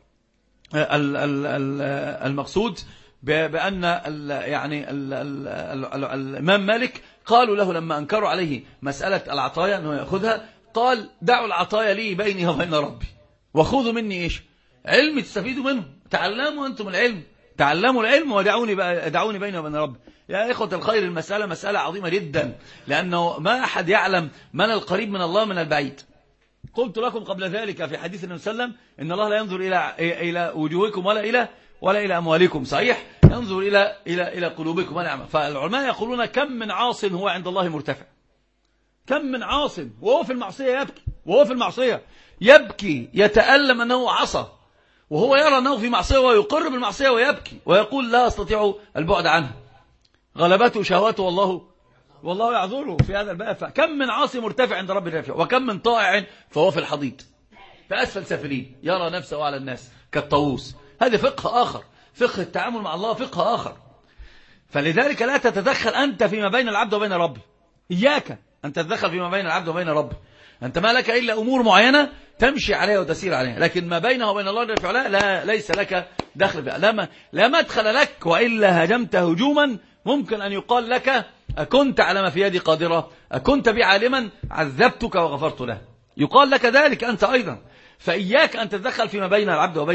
المقصود بأن يعني الإمام مالك قالوا له لما أنكروا عليه مسألة العطايا أنه يأخذها، قال دعوا العطايا لي بيني وبين ربي وخذوا مني إيش علم تستفيدوا منه. تعلموا أنتم العلم تعلموا العلم ودعوني دعوني بيني وبين ربي. يا إخوة الخير المسألة مسألة عظيمة جدا، لأنه ما أحد يعلم من القريب من الله من البعيد. قلت لكم قبل ذلك في حديث النبي صلى الله عليه وسلم إن الله لا ينظر إلى إلى وجوهكم ولا إلى ولا إلى أموالكم، صحيح، ينظر إلى إلى إلى قلوبكم ونعمة. فالعلماء يقولون كم من عاص هو عند الله مرتفع، كم من عاص وهو في المعصية يبكي وهو في المعصية يبكي يتألم أنه عصى، وهو يرى أنه في معصية ويقر بالمعصية ويبكي ويقول لا أستطيع البعد عنها، غلبته شهواته والله والله يعذره في هذا الباب. فكم من عاصي مرتفع عند رب الرافع، وكم من طائع فهو في الحضيض في أسفل سافلين يرى نفسه على الناس كالطاووس. هذا فقه آخر، فقه التعامل مع الله فقه آخر. فلذلك لا تتدخل أنت فيما بين العبد وبين ربي، إياك أن تتدخل فيما بين العبد وبين ربي. أنت ما لك إلا أمور معينة تمشي عليها وتسير عليها، لكن ما بينه وبين الله جل وعلا لا ليس لك دخل فيها، لا, لا مدخل لك، وإلا هجمت هجوما ممكن أن يقال لك أكنت على ما في يدي قادرة، أكنت بي عالما عذبتك وغفرت له، يقال لك ذلك أنت أيضا. فإياك أن تتدخل فيما بين العبد وبين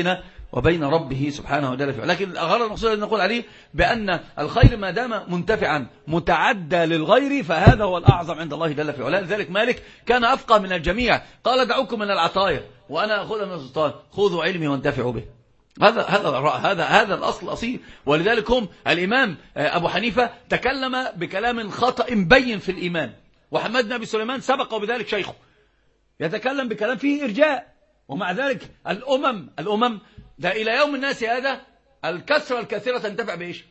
وبين ربه سبحانه وتعالى. لكن الغرض المقصود أن نقول عليه بأن الخير ما دام منتفعا متعدى للغير فهذا هو الأعظم عند الله جل في علاه. لذلك مالك كان أفقه من الجميع، قال دعوكم من العطايا وأنا أخذها من السلطان، خذوا علمي وانتفعوا به. هذا هذا هذا هذا الأصل الأصيل. ولذلك هم الإمام أبو حنيفة تكلم بكلام خطأ بين في الإيمان، وحماد بن أبي سليمان سبقه بذلك شيخه يتكلم بكلام فيه إرجاء، ومع ذلك الأمم الأمم ده إلى يوم الناس هذا الكثرة الكثيرة تنتفع بإيش؟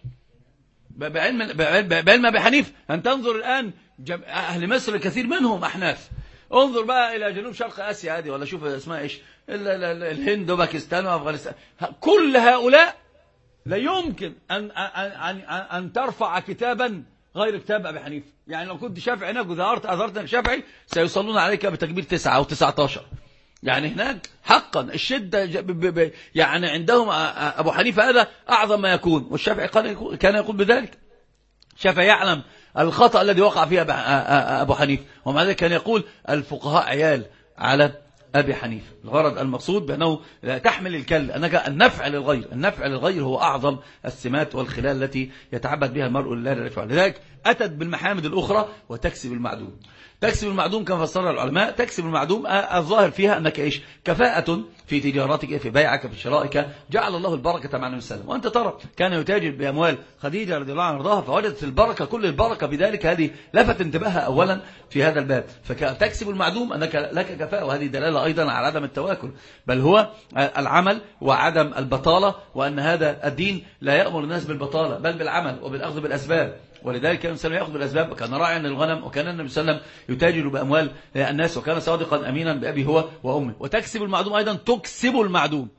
بعلم بعلم أبي حنيفة. أن تنظر الآن أهل مصر الكثير منهم أحناف، انظر بقى إلى جنوب شرق آسيا هذه، ولا شوف اسمها إيش، الهند وباكستان وأفغانستان، كل هؤلاء لا يمكن أن, أن, أن, أن ترفع كتابا غير كتاب أبي حنيفة. يعني لو كنت شافعي هناك وظهرت أظهرت أنك شافعي سيصلون عليك بتكبير تسعة أو تسعة عشر. يعني هناك حقا الشدة ب ب يعني عندهم أبو حنيفة هذا أعظم ما يكون، والشافعي كان يقول بذلك. الشافعي يعلم الخطأ الذي وقع فيه أبو حنيفة، ومع ذلك كان يقول الفقهاء عيال على أبي حنيفة. الغرض المقصود بأنه لا تحمل الكل، أنك النفع للغير، النفع للغير هو أعظم السمات والخلال التي يتعبد بها المرء لله للرفع. لذلك أتت بالمحامد الأخرى وتكسب المعدوم. تكسب المعدوم كما فسرها العلماء، تكسب المعدوم الظاهر فيها أنك إيش؟ كفاءة في تجارتك، في بيعك، في شرائك، جعل الله البركة مع النبي صلى الله عليه وسلم. وأنت ترى كان يتاجر بأموال خديجة رضي الله عنها وارضاها فوجدت البركة، كل البركة بذلك. هذه لفت انتباهها أولا في هذا الباب. فتكسب المعدوم أنك لك كفاءة، وهذه دلالة أيضا على عدم التواكل، بل هو العمل وعدم البطالة، وأن هذا الدين لا يأمر الناس بالبطالة بل بالعمل وبالأخذ بالأسباب. ولذلك كان النبي يأخذ بالأسباب، وكان راعيا للغنم، وكان النبي صلى الله عليه وسلم يتاجر بأموال الناس، وكان صادقا أمينا بأبي هو وأمه. وتكسب المعدوم أيضا تكسب المعدوم،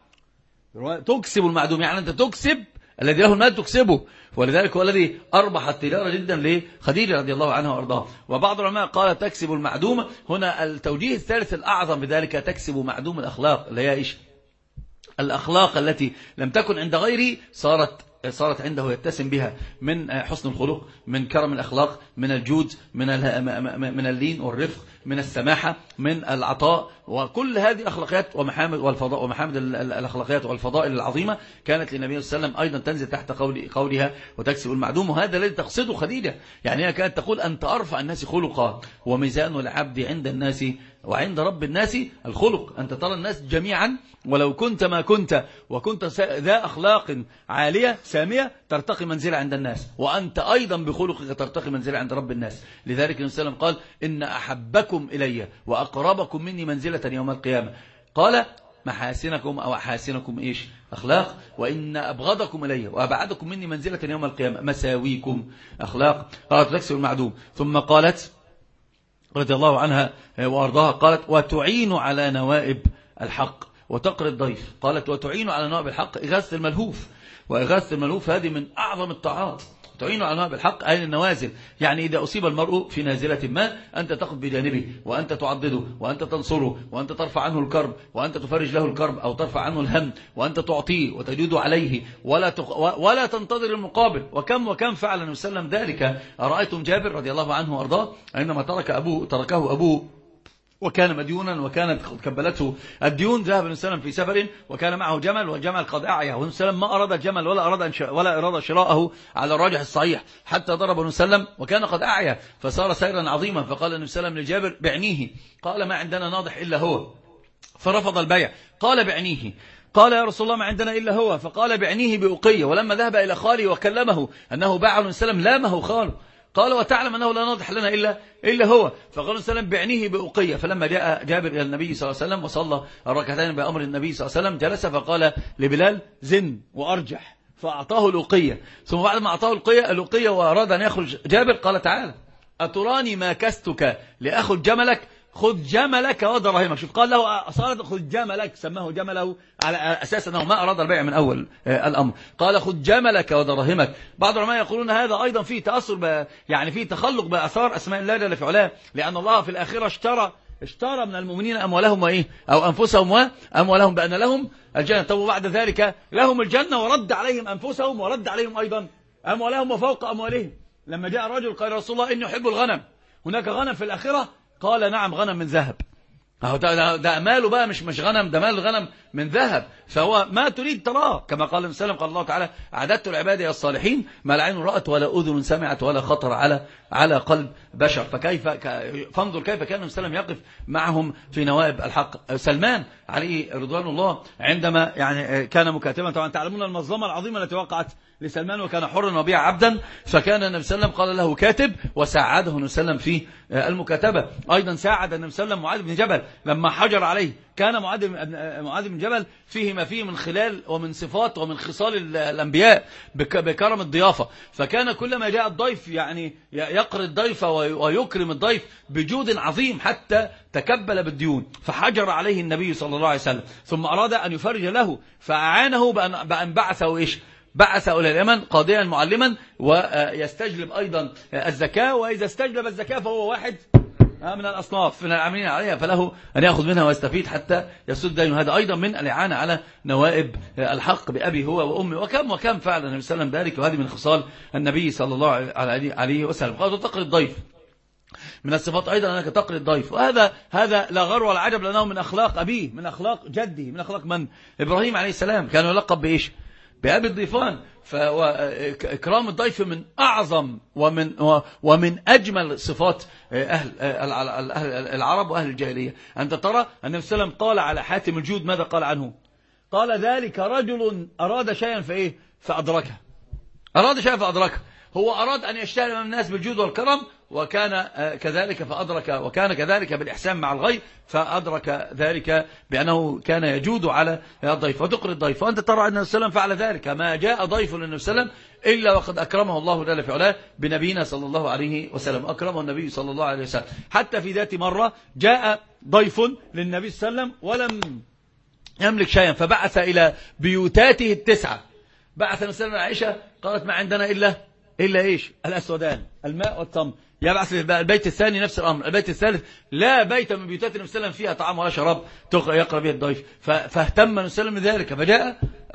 تكسب المعدوم يعني أنت تكسب الذي له المال تكسبه. ولذلك هو الذي أربح التجارة جدا لخديجة رضي الله عنها وأرضاها. وبعض العلماء قال تكسب المعدوم هنا التوجيه الثالث الأعظم بذلك، تكسب معدوم الأخلاق، اللي هي إيش؟ الأخلاق التي لم تكن عند غيره صارت صارت عنده يتسم بها، من حسن الخلق، من كرم الأخلاق، من الجود، من من اللين والرفق، من السماحة، من العطاء. وكل هذه أخلاقيات ومحامد والفضاء ومحامد الأخلاقيات والفضائل العظيمة كانت للنبي صلى الله عليه وسلم أيضا تنزل تحت قول قولها وتكسب المعدوم. وهذا الذي تقصده خديجة، يعني هي كانت تقول أنت أرفع الناس خلقا، وميزان العبد عند الناس وعند رب الناس الخلق. أنت ترى الناس جميعا ولو كنت ما كنت وكنت ذا أخلاق عالية سامية ترتقي منزلة عند الناس، وأنت أيضا بخلقك ترتقي منزلة عند رب الناس. لذلك النبي صلى الله عليه وسلم قال إن أحبكم إلي وأقربكم مني منزلة يوم القيامة قال محاسنكم أو أحاسنكم إيش؟ أخلاق. وإن أبغضكم إلي وأبعدكم مني منزلة يوم القيامة مساويكم أخلاق. قالت تكسب المعدوم. ثم قالت رضي الله عنها وأرضاها قالت وتعين على نوائب الحق وتقري الضيف. قالت وتعين على نوائب الحق إغاثة الملهوف، وإغاثة الملهوف هذه من أعظم الطاعات. تعين على نوائب الحق أي النوازل، يعني إذا أصيب المرء في نازلة ما أنت تقف بجانبه وأنت تعضده وأنت تنصره وأنت ترفع عنه الكرب وأنت تفرج له الكرب أو ترفع عنه الهم وأنت تعطيه وتجود عليه ولا تق... ولا تنتظر المقابل. وكم وكم فعل النبي صلى الله عليه وسلم ذلك. أرأيتم جابر رضي الله عنه وأرضاه عندما ترك أبوه تركه أبوه وكان مديونا وكانت كبلته الديون، ذهب النبي صلى الله عليه وسلم في سفر وكان معه جمل والجمل قد أعيا، والنبي صلى الله عليه وسلم ما أراد الجمل ولا أراد أن ولا أراد شراءه على الراجح الصحيح حتى ضرب النبي صلى الله عليه وسلم وكان قد أعيا فصار سيرا عظيما. فقال النبي صلى الله عليه وسلم لجابر بعنيه، قال ما عندنا ناضح إلا هو، فرفض البيع. قال بعنيه، قال يا رسول الله ما عندنا إلا هو، فقال بعنيه بأقية. ولما ذهب إلى خاله وكلمه أنه باع النبي صلى الله عليه وسلم لامه خاله، قال وتعلم أنه لا ناضح لنا إلا, إلا هو. فقال السلام بعنيه بأقية. فلما جاء جابر إلى النبي صلى الله عليه وسلم وصلى الركعتين بأمر النبي صلى الله عليه وسلم جلس فقال لبلال زن وأرجح، فأعطاه الأقية. ثم بعد ما أعطاه الأقية الأقية وأراد أن يخرج جابر قال تعالى أتراني ما كستك لأخذ جملك، خذ جملك ودراهمك. شوف قال له صارت خذ جملك، سماه جمله على أساس أنه ما أراد البيع من أول الأمر. قال خذ جملك ودراهمك. بعض العلماء يقولون هذا أيضا فيه تأثر يعني فيه تخلق بأثار أسماء الله جل في علاه، لأن الله في الآخرة اشترى اشترى من المؤمنين أموالهم وإيه أو أنفسهم وأموالهم بأن لهم الجنة. طب وبعد ذلك لهم الجنة ورد عليهم أنفسهم ورد عليهم أيضا أموالهم وفوق أموالهم. لما جاء رجل قال رسول الله إني أحب الغنم، هناك غنم في الآخرة؟ قال نعم غنم من ذهب. أهو ده, ده ماله بقى مش مش غنم، ده مال غنم من ذهب، فهو ما تريد تراه، كما قال النبي صلى الله عليه وسلم، قال الله تعالى أعددت العبادة الصالحين ما لا عين رأت ولا أذن سمعت ولا خطر على على قلب بشر. فكيف فانظر كيف كان النبي صلى الله عليه وسلم يقف معهم في نوائب الحق. سلمان عليه رضوان الله عندما يعني كان مكاتبا، طبعا تعلمون المظلمة العظيمة التي وقعت لسلمان وكان حرا وبيع عبدا، فكان النبي صلى الله عليه وسلم قال له كاتب وساعده النبي صلى الله عليه وسلم في المكاتبة. أيضا ساعد النبي صلى الله عليه وسلم معاذ بن جبل لما حجر عليه، كان معاذ معاذ بن جبل فيه ما فيه من خلال ومن صفات ومن خصال الأنبياء بكرم الضيافة، فكان كلما جاء الضيف يعني يقري الضيف ويكرم الضيف بجود عظيم حتى تكبل بالديون، فحجر عليه النبي صلى الله عليه وسلم، ثم أراد أن يفرج له فأعانه بأن, بأن بعثه إيش بعثه إلى اليمن قاضيا معلما ويستجلب أيضا الزكاة، وإذا استجلب الزكاة فهو واحد من الأصناف من العاملين عليها، فله أن يأخذ منها ويستفيد حتى يسد دينه. هذا أيضا من الإعانة على نوائب الحق بأبي هو وأمي، وكم وكم فعل النبي صلى الله عليه وسلم ذلك، وهذه من خصال النبي صلى الله عليه وسلم. قال تقري الضيف، من الصفات أيضا أنك تقري الضيف، وهذا هذا لا غر ولا عجب، لأنه من أخلاق أبيه، من أخلاق جده، من أخلاق من؟ إبراهيم عليه السلام، كان يلقب بإيش؟ بأبي الضيفان. فإكرام الضيف من أعظم ومن ومن أجمل صفات أهل العرب وأهل الجاهلية. أنت ترى النبي صلى الله عليه وسلم قال على حاتم الجود ماذا قال عنه؟ قال ذلك رجل أراد شيئا فإيه؟ فأدركه. أراد شيئا فأدركه، هو أراد أن يشتغل من الناس بالجود والكرم، وكان كذلك فأدرك، وكان كذلك بالإحسان مع الغير فأدرك ذلك بأنه كان يجود على الضيف وتقري الضيف. وأنت ترى أن النبي صلى الله عليه وسلم فعل ذلك، ما جاء ضيف للنبي صلى الله عليه وسلم إلا وقد أكرمه الله جل في علاه بنبينا صلى الله عليه وسلم، أكرمه النبي صلى الله عليه وسلم. حتى في ذات مرة جاء ضيف للنبي صلى الله عليه وسلم ولم يملك شيئا، فبعث إلى بيوتاته التسعة، بعث النبي صلى الله عليه وسلم عائشة قالت ما عندنا إلا إلا إيش؟ الأسودان، الماء والتمر. يبعث البيت الثاني نفس الأمر، البيت الثالث لا بيت من بيوتات النبي صلى الله عليه وسلم فيها طعام ولا شراب يقرأ به الضيف. فاهتم النبي صلى الله عليه وسلم بذلك، فجاء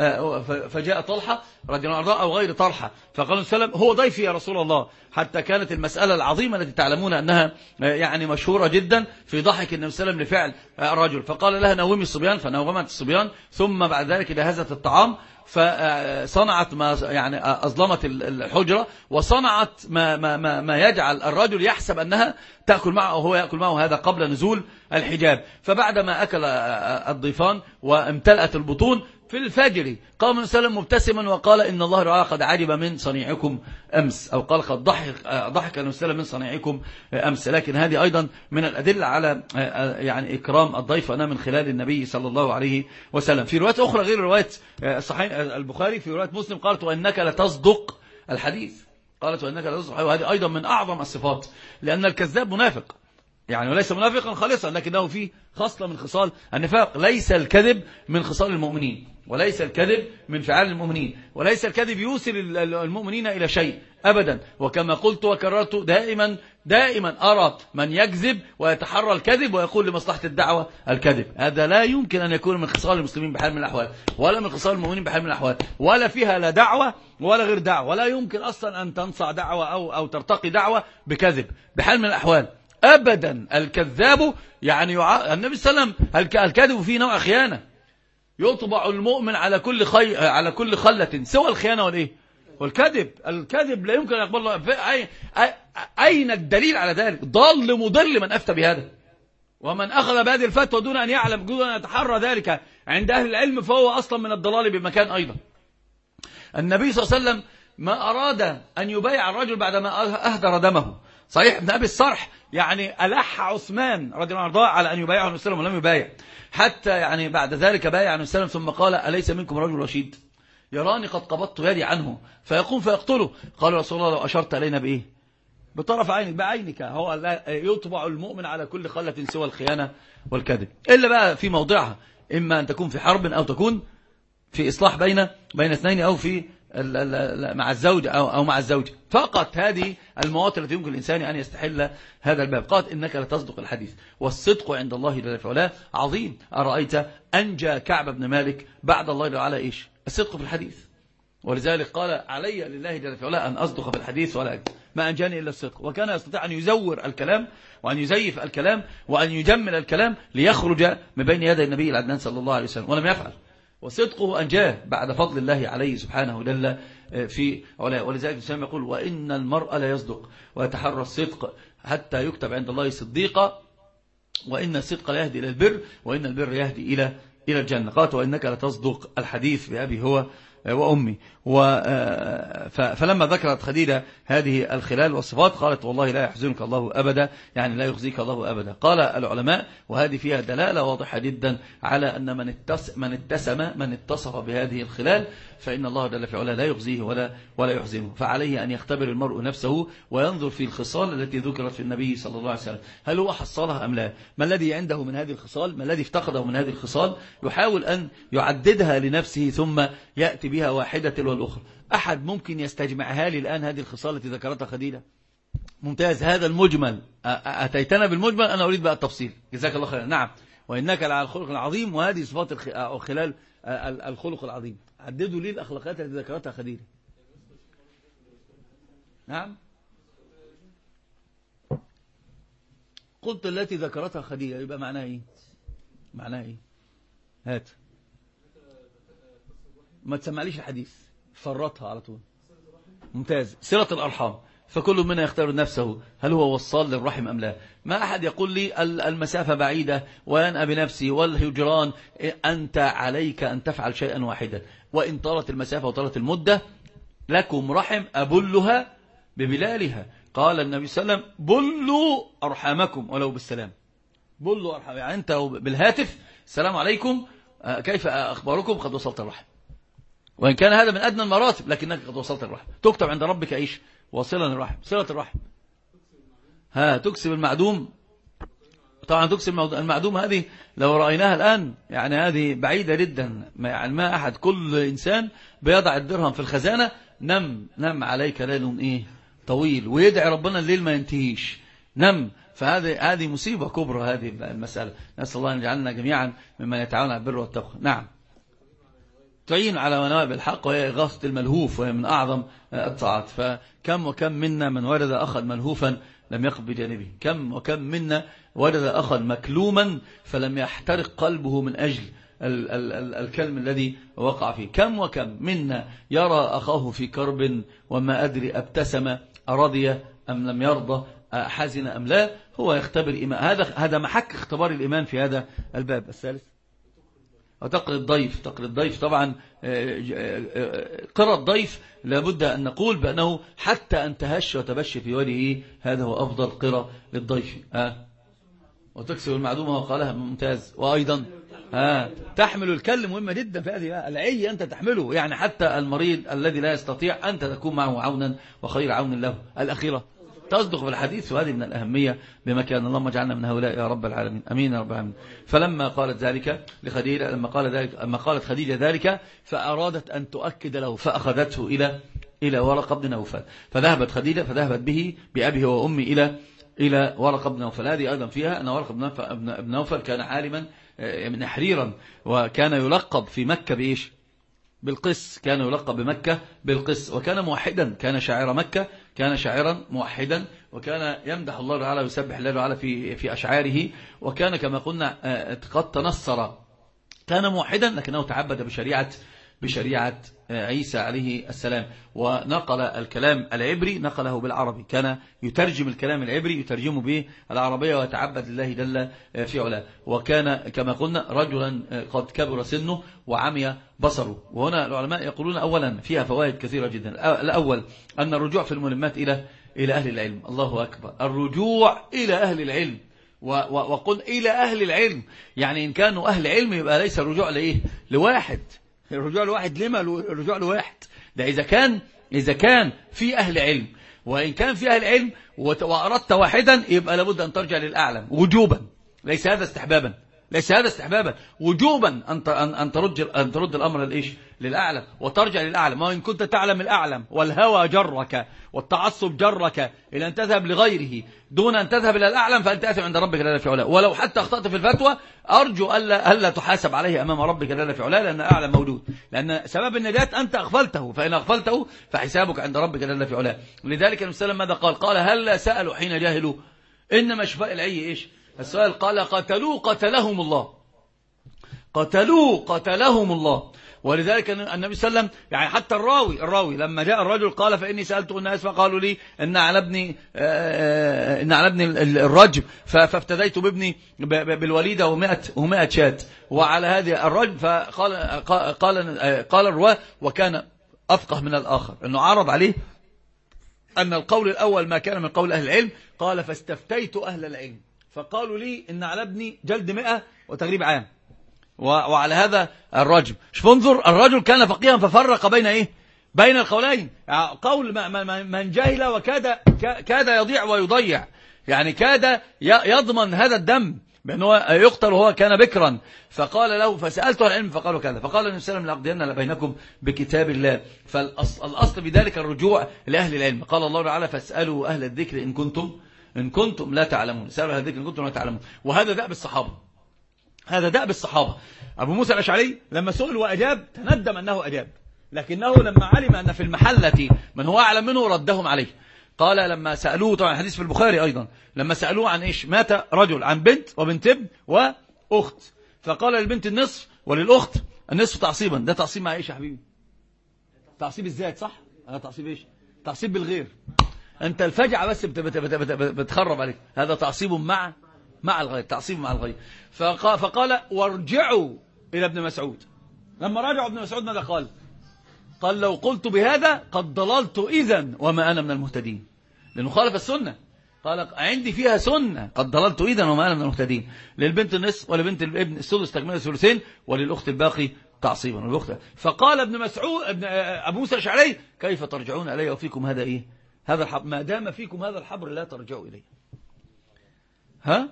فجاء طلحة رضي الله عنه أو غير طلحة، فقال النبي صلى الله عليه وسلم هو ضيفي يا رسول الله، حتى كانت المسألة العظيمة التي تعلمون أنها يعني مشهورة جدا في ضحك النبي صلى الله عليه وسلم لفعل الرجل، فقال لها نومي الصبيان، فنومت الصبيان، ثم بعد ذلك جهزت الطعام، فصنعت ما يعني أظلمت الحجرة، وصنعت ما, ما, ما, ما يجعل الرجل يحسب أنها تأكل معه وهو يأكل معه، هذا قبل نزول الحجاب. فبعدما أكل الضيفان وامتلأت البطون في الفجر قام النبي صلى الله عليه وسلم مبتسما وقال إن الله تعالى قد عجب من صنيعكم أمس، أو قال قد ضحك ضحك النبي صلى الله عليه وسلم من صنيعكم أمس. لكن هذه أيضا من الأدلة على يعني إكرام الضيف أنا من خلال النبي صلى الله عليه وسلم. في روايات أخرى غير رواية صحيح البخاري، في رواية مسلم قالت وإنك لتصدق الحديث، قالت وإنك لتصدق، وهذه أيضا من أعظم الصفات، لأن الكذاب منافق يعني، وليس منافقا خالصا لكنه فيه خصلة من خصال النفاق. ليس الكذب من خصال المؤمنين، وليس الكذب من فعال المؤمنين، وليس الكذب يوصل المؤمنين إلى شيء أبدا. وكما قلت وكررت دائما دائما أرى من يكذب ويتحرى الكذب ويقول لمصلحة الدعوة الكذب، هذا لا يمكن أن يكون من خصال المسلمين بحال من الأحوال، ولا من خصال المؤمنين بحال من الأحوال، ولا فيها لا دعوة ولا غير دعوة، ولا يمكن أصلا أن تنصع دعوة أو, أو ترتقي دعوة بكذب بحال من الأحوال أبدا. الكذاب يعني يع... النبي صلى الله عليه وسلم الكذب فيه نوع خيانة، يطبع المؤمن على كل خي... على كل خلة سوى الخيانة والإيه والكذب. الكذب لا يمكن أن يقبل الله. أي... أين الدليل على ذلك؟ ضال مضل من أفتى بهذا، ومن أخذ بهذه الفتوى دون أن يعلم دون أن يتحرى ذلك عند أهل العلم فهو أصلا من الضلال بمكان أيضا. النبي صلى الله عليه وسلم ما أراد أن يبايع الرجل بعدما أهدر دمه. صحيح ابن أبي الصرح يعني ألح عثمان رضي الله عنه على أن يبايعه النبي صلى الله عليه وسلم ولم يبايع، حتى يعني بعد ذلك بايع النبي صلى الله عليه وسلم ثم قال أليس منكم رجل رشيد يراني قد قبضت يدي عنه فيقوم فيقتله؟ قال رسول الله لو أشرت علينا بإيه؟ بطرف عينك بعينك. هو يطبع المؤمن على كل خلة سوى الخيانة والكذب، إلا بقى في موضعها، إما أن تكون في حرب أو تكون في إصلاح بين بين اثنين أو في مع الزوج أو, أو مع الزوج. فقط هذه المواطن التي يمكن الإنسان أن يستحل هذا الباب. قالت إنك لتصدق الحديث، والصدق عند الله جل وعلا عظيم. أرأيت أنجى كعب بن مالك بعد الله جل وعلا إيش؟ الصدق في الحديث. ولذلك قال علي لله جل وعلا أن أصدق في الحديث ولا أكذب. ما أنجاني إلا الصدق. وكان يستطيع أن يزور الكلام وأن يزيف الكلام وأن يجمل الكلام ليخرج من بين يدي النبي العدنان صلى الله عليه وسلم، ولم يفعل، وصدقه أنجاه بعد فضل الله عليه سبحانه جل في علاه. ولذلك الإسلام يقول وإن المرء لا يصدق ويتحرى الصدق حتى يكتب عند الله صديقا، وإن الصدق لا يهدي إلى البر، وإن البر يهدي إلى إلى الجنة. قالت وإنك لتصدق الحديث بأبي هو وأمي. فلما ذكرت خديجة هذه الخلال والصفات قالت والله لا يحزنك الله أبدا، يعني لا يخزيك الله أبدا. قال العلماء وهذه فيها دلالة واضحة جدا على أن من اتسم من اتسم من اتصف بهذه الخلال فإن الله جل في علاه لا يخزيه ولا ولا يحزنه. فعليه أن يختبر المرء نفسه وينظر في الخصال التي ذكرت في النبي صلى الله عليه وسلم، هل هو حصلها أم لا؟ ما الذي عنده من هذه الخصال؟ ما الذي افتقده من هذه الخصال؟ يحاول أن يعددها لنفسه ثم يأتي بها واحدة تلو الأخرى. أحد ممكن يستجمعها لي الآن هذه الخصال التي ذكرتها خديجة؟ ممتاز، هذا المجمل أتيتنا بالمجمل، أنا أريد بقى التفصيل. جزاك الله خيرا. نعم، وإنك لعلى الخلق العظيم، وهذه صفات خلال الخلق العظيم. عددوا لي الأخلاقات التي ذكرتها خديجة. نعم، قلت التي ذكرتها خديجة، يبقى معناها إيه؟ معناها إيه؟ هات، ما تسمعليش الحديث، فرطها على طول. ممتاز، صلة الأرحام، فكل منا يختار نفسه هل هو وصال للرحم أم لا. ما أحد يقول لي المسافة بعيدة وأنا بنفسي والهجران، أنت عليك أن تفعل شيئا واحدا، وإن طالت المسافة وطالت المدة لكم رحم أبلها ببلالها. قال النبي صلى الله عليه وسلم بلوا أرحامكم ولو بالسلام. بلوا أرحام، يعني أنت بالهاتف السلام عليكم كيف أخباركم، قد وصلت الرحم، وإن كان هذا من أدنى المراتب لكنك قد وصلت الرحم. تكتب عند ربك إيش؟ واصلا الرحم، صلة الرحم. ها، تكسب المعدوم، طبعا تكسب المعدوم هذه لو رأيناها الآن يعني هذه بعيدة جدا، يعني ما أحد، كل إنسان بيضع الدرهم في الخزانة، نم نم عليك ليل إيه طويل، ويدعي ربنا الليل ما ينتهيش، نم. فهذه هذه مصيبة كبرى هذه المسألة. نسأل الله أن يجعلنا جميعا ممن يتعاون على البر والتقوى. نعم، تعين على منابع الحق، وهي إغاثة الملهوف، وهي من أعظم الطاعات. فكم وكم منا من ولد أخا ملهوفا لم يقف بجانبه، كم وكم منا ولد أخا مكلوما فلم يحترق قلبه من أجل ال ال ال الكلم الذي وقع فيه. كم وكم منا يرى أخاه في كرب وما أدري أبتسم أرضي أم لم يرضى، حزن أم لا. هو يختبر إيمان، هذا هذا محك اختبار الإيمان في هذا الباب. الثالث وتقري الضيف. تقري الضيف طبعا، قرى الضيف لابد أن نقول بأنه حتى أن تهش وتبش في وجهه، هذا هو أفضل قرى للضيف. ها، وتكسب المعدومة وقالها ممتاز. وأيضا ها، تحمل الكل، مهمة جدا في هذه العي، أنت تحمله، يعني حتى المريض الذي لا يستطيع أنت تكون معه عونا وخير عون له. الأخيرة تصدق بالحديث، وهذه من الأهمية بمكان. اللهم اجعلنا من هؤلاء يا رب العالمين، أمين يا رب العالمين. فلما قالت ذلك لخديجة، لما قال ذلك لما قالت خديجة ذلك فأرادت أن تؤكد له، فأخذته إلى إلى ورقة بن نوفل. فذهبت خديجة فذهبت به بأبيه وأمي إلى إلى ورقة بن نوفل. هذه أيضا فيها أن ورقة بن نوفل كان عالما من حريرا، وكان يلقب في مكة بإيش؟ بالقس. كان يلقب بمكة بالقس، وكان موحدا، كان شاعر مكة، كان شاعرا موحدا، وكان يمدح الله تعالى ويسبح الله تعالى في في أشعاره. وكان كما قلنا قد تنصر، كان موحدا لكنه تعبد بشريعة بشريعة عيسى عليه السلام، ونقل الكلام العبري نقله بالعربي، كان يترجم الكلام العبري يترجمه بالعربية ويتعبد لله جل في علاه. وكان كما قلنا رجلا قد كبر سنه وعمي بصره. وهنا العلماء يقولون أولا فيها فوائد كثيرة جدا. الأول أن الرجوع في الملمات إلى إلى أهل العلم. الله أكبر، الرجوع إلى أهل العلم. وقل إلى أهل العلم، يعني إن كانوا أهل علم يبقى ليس الرجوع لإيه؟ لواحد. الرجوع لواحد، لما الرجوع لواحد؟ ده إذا كان إذا كان في أهل علم، وإن كان في أهل علم وأردت واحدا يبقى لابد أن ترجع للأعلم وجوبا، ليس هذا استحبابا، ليس هذا استحبابا، وجوبا أن أن ترد أن ترد الأمر لإيش؟ للأعلم، وترجع للأعلم. وإن كنت تعلم الأعلم والهوى جرك والتعصب جرك إلى أن تذهب لغيره دون أن تذهب إلى الأعلم، فأنت آثم عند ربك جل في علاه. ولو حتى أخطأت في الفتوى أرجو ألا ألا تحاسب عليه أمام ربك جل في علاه، لأن أعلم موجود، لأن سبب النجاة أنت أغفلته، فإن أغفلته فحسابك عند ربك جل في علاه. لذلك النبي صلى الله عليه وسلم ماذا قال؟ قال هل سألوا حين جاهلوا؟ إنما شفاء العي إيش؟ السؤال. قال قتلوا قتلهم الله، قتلوا قتلهم الله. ولذلك النبي صلى الله عليه وسلم يعني حتى الراوي الراوي لما جاء الرجل قال فإني سألت الناس فقالوا لي إن على ابني إن على ابني الرجم فافتديت بابني بالوليدة ومئة ومئة شاة وعلى هذه الرجم. فقال قال قال الرواه وكان أفقه من الآخر أنه عرض عليه أن القول الأول ما كان من قول أهل العلم. قال فاستفتيت أهل العلم فقالوا لي إن على ابني جلد مئة وتغريب عام وعلى هذا الرجم. شوف انظر، الرجل كان فقيها ففرق بين ايه؟ بين القولين. قول من جاهل وكاد كاد يضيع ويضيع، يعني كاد يضمن هذا الدم بأنه يقتل وهو كان بكرا. فقال له فسألت العلم فقالوا كذا. فقال النبي صلى الله عليه وسلم لأقضين بينكم بكتاب الله. فالأصل بذلك الرجوع لأهل العلم. قال الله تعالى فاسألوا أهل الذكر إن كنتم إن كنتم لا تعلمون. سألوا أهل الذكر إن كنتم لا تعلمون. وهذا دأب الصحابة، هذا دأب الصحابة. أبو موسى الأشعري لما سئل وأجاب تندم أنه أجاب، لكنه لما علم أن في المحلة من هو أعلم منه ردهم عليه. قال لما سألوه، طبعا حديث في البخاري أيضا، لما سألوه عن إيش؟ مات رجل عن بنت وبنت ابن وأخت، فقال للبنت النصف وللأخت النصف تعصيبا. ده تعصيب مع إيش يا حبيبي؟ تعصيب الذات، صح؟ هذا تعصيب إيش؟ تعصيب بالغير. أنت الفجعة بس بت بت بت بت بتخرب عليك. هذا تعصيب مع مع الغير، تعصيب مع الغير. فقال, فقال وارجعوا إلى ابن مسعود. لما رجعوا ابن مسعود ماذا قال؟ قال لو قلت بهذا قد ضللت إذن وما أنا من المهتدين، لأنه خالف السنة. قال عندي فيها سنة، قد ضللت إذن وما أنا من المهتدين. للبنت النصف ولبنت الابن السدس تكملة الثلثين وللأخت الباقي تعصيبا والأخت. فقال ابن مسعود ابن أبو موسى الأشعري كيف ترجعون إلي وفيكم هذا إيه؟ هذا الحبر، ما دام فيكم هذا الحبر لا ترجعوا إليه. ها؟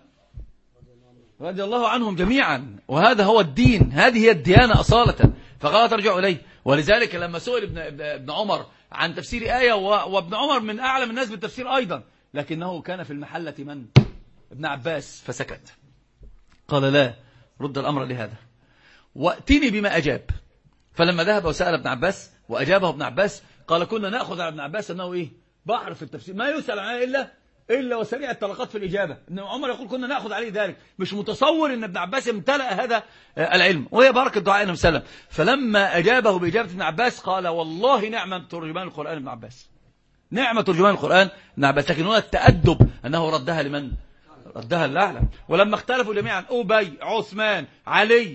رضي الله عنهم جميعا. وهذا هو الدين، هذه هي الديانة أصالة. فقال ترجعوا إليه. ولذلك لما سئل ابن, ابن عمر عن تفسير آية، وابن عمر من أعلم الناس بالتفسير أيضا، لكنه كان في المحلة من؟ ابن عباس، فسكت. قال لا، رد الأمر لهذا وأتني بما أجاب. فلما ذهب وسأل ابن عباس وأجابه ابن عباس قال كنا نأخذ على ابن عباس أنه إيه؟ بحر في التفسير، ما يسأل عنه إلا إلا وسريع الطلقات في الإجابة. إن عمر يقول كنا نأخذ عليه ذلك، مش متصور إن ابن عباس امتلأ هذا العلم، وهي بركة دعاء النبي صلى الله عليه وسلم. فلما أجابه بإجابة ابن عباس قال والله نعمة ترجمان القرآن ابن عباس، نعمة ترجمان القرآن ابن عباس. لكن هنا التأدب أنه ردها لمن؟ ردها للأعلم. ولما اختلفوا جميعا أبي عثمان علي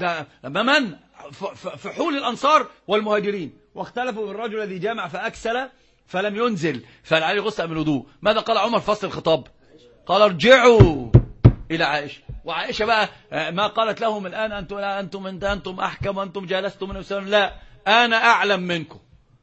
من فحول الأنصار والمهاجرين، واختلفوا بالرجل الذي جامع فأكسل فلم ينزل فالعلي غسل من الوضوء، ماذا قال عمر فصل الخطاب؟ قال ارجعوا إلى عائشة. وعائشة بقى ما قالت لهم الآن أنتم لا أنتم أنت أنتم أحكم وأنتم جالستم من وسلم، لا أنا أعلم منكم.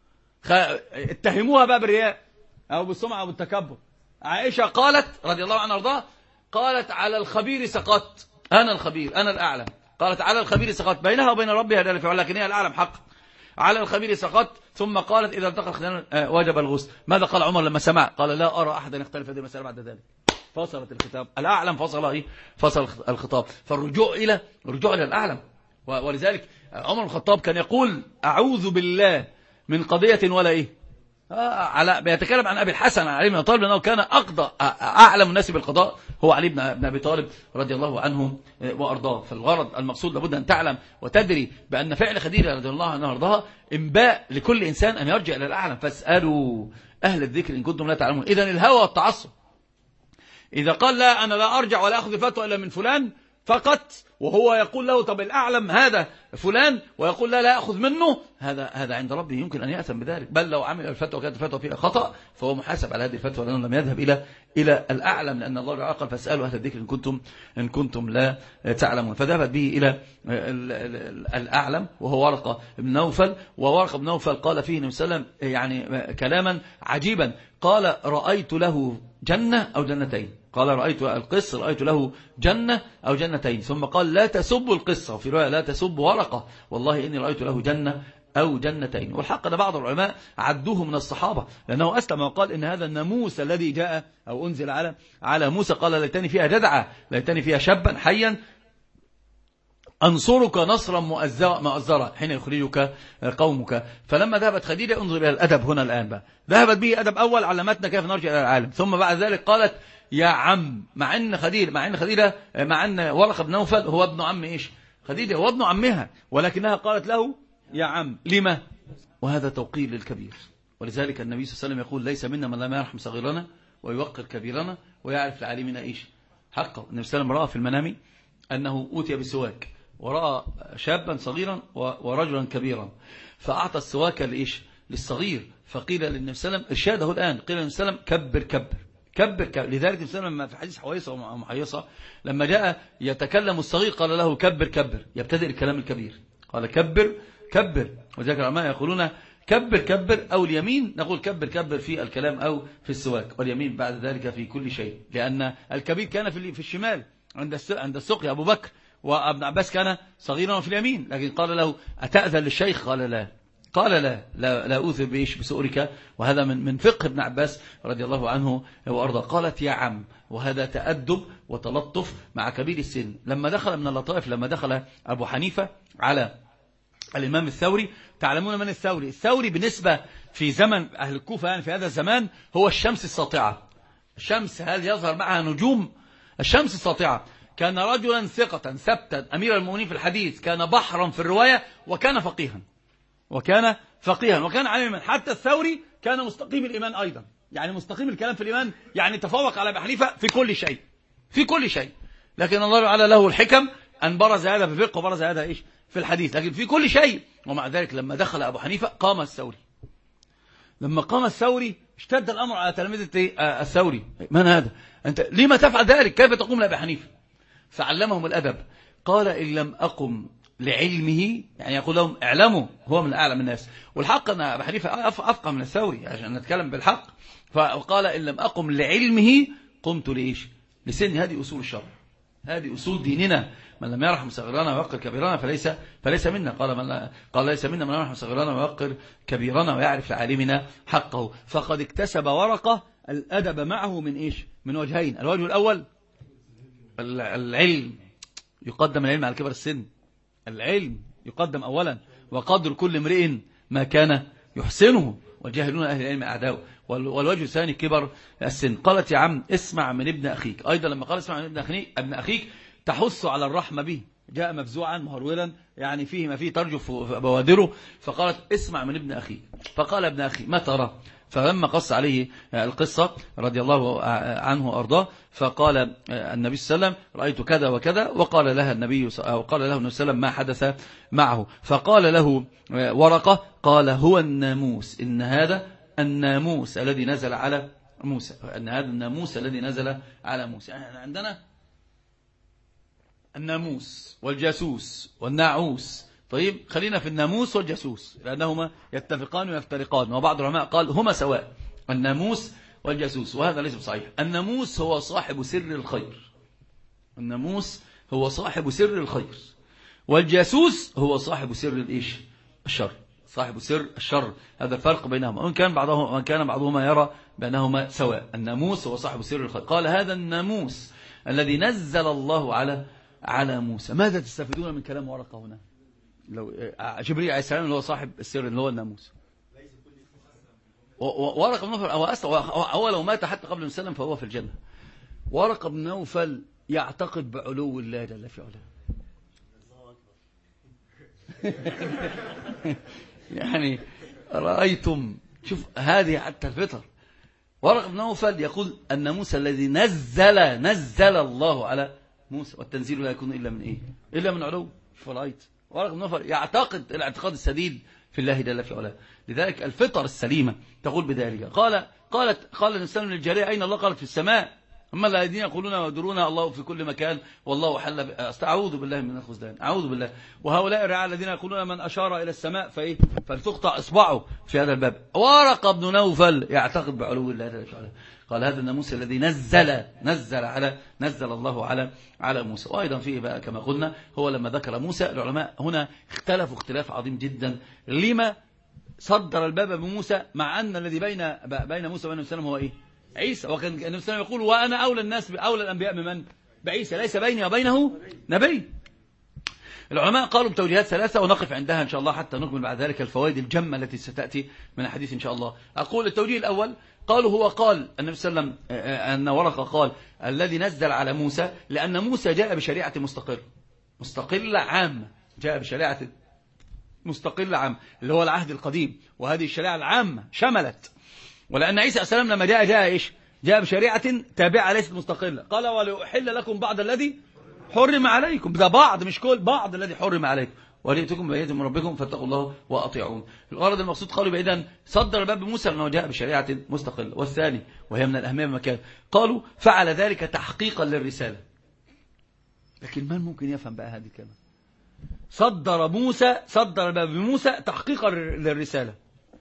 اتهموها بقى بالرياء أو بالسمعة أو بالتكبر. عائشة قالت رضي الله عنها وارضاها، قالت على الخبير سقطت، أنا الخبير أنا الأعلم. قالت على الخبير سقطت، بينها وبين ربها جل في علاه، لكن هي الأعلم حق. على الخبير سقطت. ثم قالت إذا التقى الخدان وجب الغسل. ماذا قال عمر لما سمع؟ قال لا أرى أحدا يختلف هذه المسألة بعد ذلك. فصلت الخطاب، الأعلم فصل إيه؟ فصل الخطاب. فالرجوع إلى الرجوع إلى الأعلم. ولذلك عمر الخطاب كان يقول أعوذ بالله من قضية ولا إيه؟ آه على بيتكلم عن أبي الحسن علي بن أبي طالب لأنه كان أقضى أعلم الناس بالقضاء هو علي بن أبي طالب رضي الله عنه وأرضاه. فالغرض المقصود لابد أن تعلم وتدري بأن فعل خديجة رضي الله عنها وأرضاها إنباء لكل إنسان أن يرجع إلى الأعلم. فاسألوا أهل الذكر إن كنتم لا تعلمون. إذن الهوى والتعصب إذا قال لا أنا لا أرجع ولا أخذ الفتوى إلا من فلان فقط، وهو يقول له طب الأعلم هذا فلان، ويقول لا لا أخذ منه، هذا هذا عند ربه يمكن أن يأثم بذلك. بل لو عمل الفتوى وكانت الفتوى فيها خطأ فهو محاسب على هذه الفتوى، لأنه لم يذهب إلى إلى الأعلم، لأن الله تعالى قال فاسألوا أهل الذكر إن كنتم إن كنتم لا تعلمون. فذهبت به إلى الأعلم وهو ورقة بن نوفل. وورقة بن نوفل قال فيه النبي صلى الله عليه وسلم يعني كلاما عجيبا، قال رأيت له جنة أو جنتين. قال رأيت القس رأيت له جنة أو جنتين، ثم قال لا تسبوا القصة، وفي رواية لا تسبوا ورقة، والله إني رأيت له جنة أو جنتين. والحق أن بعض العلماء عدوه من الصحابة، لأنه أسلم وقال إن هذا الناموس الذي جاء أو أنزل على على موسى قال ليتني فيها جدعة، ليتني فيها شابا حيا أنصرك نصرا مؤزرا حين يخرجك قومك. فلما ذهبت خديجة، انظر إلى الأدب هنا الآن بقى، ذهبت به أدب أول علمتنا كيف نرجع إلى العالم، ثم بعد ذلك قالت يا عم، مع أن خديجة مع أن خديجة مع أن ورقة بن نوفل هو ابن عم إيش خديجة، هو ابن عمها، ولكنها قالت له يا عم. لما؟ وهذا توقير للكبير. ولذلك النبي صلى الله عليه وسلم يقول ليس منا من لم يرحم صغيرنا ويوقر كبيرنا ويعرف العالمين إيش حقه. النبي صلى الله عليه وسلم رأى في المنام أنه أوتي بسواك، ورأى شابا صغيرا ورجلا كبيرا، فأعطى السواك لإيش للصغير، فقيل للنبي صلى الله عليه وسلم ارشاده الآن، قيل للنبي صلى الله عليه وسلم كبر كبر كبر, كبر. لذلك النبي صلى الله عليه وسلم في حديث حويصة ومحيصة لما جاء يتكلم الصغير قال له كبر كبر، يبتدئ الكلام الكبير، قال كبر كبر. وذلك العلماء يقولون كبر كبر أو اليمين، نقول كبر كبر في الكلام أو في السواك، واليمين بعد ذلك في كل شيء، لأن الكبير كان في في الشمال عند عند السقيا أبو بكر، وابن عباس كان صغيرا في اليمين، لكن قال له أتأذن للشيخ؟ قال لا، قال لا لا, لا أوثر بإيش بسؤرك. وهذا من من فقه ابن عباس رضي الله عنه وأرضاه. قالت يا عم، وهذا تأدب وتلطف مع كبير السن. لما دخل من اللطائف لما دخل أبو حنيفة على الإمام الثوري، تعلمون من الثوري؟ الثوري بالنسبة في زمن أهل الكوفة يعني في هذا الزمان هو الشمس الساطعة. الشمس هل يظهر معها نجوم؟ الشمس الساطعة. كان رجلا ثقة ثبتا أمير المؤمنين في الحديث، كان بحرا في الرواية، وكان فقيها وكان فقيها وكان عالما. حتى الثوري كان مستقيم الإيمان أيضا، يعني مستقيم الكلام في الإيمان، يعني تفوق على أبي حنيفة في كل شيء في كل شيء لكن الله تعالى له الحكم أن برز هذا في الفقه وبرز هذا إيش في الحديث، لكن في كل شيء. ومع ذلك لما دخل أبو حنيفة قام الثوري. لما قام الثوري اشتد الأمر على تلاميذ الثوري، من هذا؟ أنت لما تفعل ذلك؟ كيف تقوم لأبي حنيفة؟ فعلمهم الأدب. قال إن لم أقم لعلمه، يعني يقول لهم اعلموا هو من أعلم الناس. والحق أن أبي حنيفة أفقه من الثوري عشان نتكلم بالحق. فقال إن لم أقم لعلمه قمت لإيش لسن. هذه أصول الشرع، هذه أصول ديننا. من لم يرحم صغيرنا ويوقر كبيرنا فليس فليس منا. قال من لا قال ليس منا من لم يرحم صغيرنا ويوقر كبيرنا ويعرف لعالمنا حقه. فقد اكتسب ورقة الأدب معه من إيش من وجهين. الوجه الأول العلم، يقدم العلم على كبر السن. العلم يقدم أولا، وقدر كل امرئ ما كان يحسنه، والجاهلون أهل العلم أعداء. والوجه الثاني كبر السن. قالت يا عم اسمع من ابن أخيك. أيضا لما قال اسمع من ابن أخيك, ابن أخيك تحث على الرحمة به، جاء مفزوعا مهرولا يعني فيه ما فيه ترجف بوادره، فقالت اسمع من ابن أخيك. فقال ابن أخي ما ترى؟ فلما قص عليه القصة رضي الله عنه وأرضاه، فقال النبي صلى الله عليه وسلم رأيت كذا وكذا، وقال لها النبي أو قال له النبي صلى الله عليه وسلم ما حدث معه. فقال له ورقة قال هو الناموس، إن هذا الناموس الذي نزل على موسى، أن هذا الناموس الذي نزل على موسى. يعني عندنا الناموس والجاسوس والناعوس. طيب خلينا في الناموس والجاسوس لأنهما يتفقان ويفترقان، وبعض العلماء قال هما سواء، الناموس والجاسوس، وهذا ليس بصحيح. الناموس هو صاحب سر الخير، الناموس هو صاحب سر الخير، والجاسوس هو صاحب سر الإيش الشر، صاحب سر الشر. هذا الفرق بينهما، وإن كان بعضهم وإن كان بعضهما يرى بأنهما سواء. الناموس هو صاحب سر الخير. قال هذا الناموس الذي نزل الله على على موسى. ماذا تستفيدون من كلام ورقة هنا؟ لو جبريل عليه السلام اللي هو صاحب السر اللي هو الناموس، ورقة بن نوفل هو أصلا هو لو مات حتى قبل السلام فهو في الجنة. ورقة بن نوفل يعتقد بعلو الله جل في علاه. يعني رأيتم، شوف هذه حتى الفطر. ورقة بن نوفل يقول الناموس الذي نزل نزل الله على موسى، والتنزيل لا يكون إلا من إيه؟ إلا من علو. فرأيت ورق بن نوفل يعتقد الاعتقاد السديد في الله جل في علاه. لذلك الفطر السليمة تقول بذلك. قال قالت قال الإنسان للجارية أين الله؟ قالت في السماء. أما الذين يقولون ويدرون الله في كل مكان والله حل. أعوذ بالله من الخذلان، أعوذ بالله. وهؤلاء الرعاة الذين يقولون من أشار إلى السماء فإيه فلتقطع إصبعه في هذا الباب. ورق بن نوفل يعتقد بعلو الله جل في علاه. قال هذا الناموس الذي نزل نزل على نزل الله على على موسى. وأيضا فيه بقى كما قلنا هو لما ذكر موسى العلماء هنا اختلفوا اختلاف عظيم جدا لما صدر الباب بموسى مع أن الذي بين بين موسى وبين النبي هو إيه؟ عيسى. وكان النبي صلى الله عليه وسلم يقول وأنا أولى الناس أولى الأنبياء بمن؟ بعيسى، ليس بيني وبينه نبي. العلماء قالوا بتوجيهات ثلاثة ونقف عندها إن شاء الله حتى نكمل بعد ذلك الفوائد الجمة التي ستأتي من الحديث إن شاء الله. أقول التوجيه الأول قالوا هو قال النبي صلى الله عليه وسلم أن ورقة قال الذي نزل على موسى لأن موسى جاء بشريعة مستقلة مستقلة عامة، جاء بشريعة مستقلة عامة اللي هو العهد القديم، وهذه الشريعة العامة شملت. ولأن عيسى عليه السلام لما جاء جاء إيش؟ جاء بشريعة تابعة ليست مستقلة. قال ولأحل لكم بعض الذي حرم عليكم. ده بعض مش كل، بعض الذي حرم عليكم وليتكم بينة من ربكم فاتقوا الله وأطيعون. الغرض المقصود قالوا بإذن صدر الباب موسى لأنه جاء بشريعة مستقلة. والثاني وهي من الأهمية بمكان قالوا فعل ذلك تحقيقا للرسالة. لكن من ممكن يفهم بقى هذه الكلمة؟ صدر موسى صدر الباب بموسى تحقيقا للرسالة.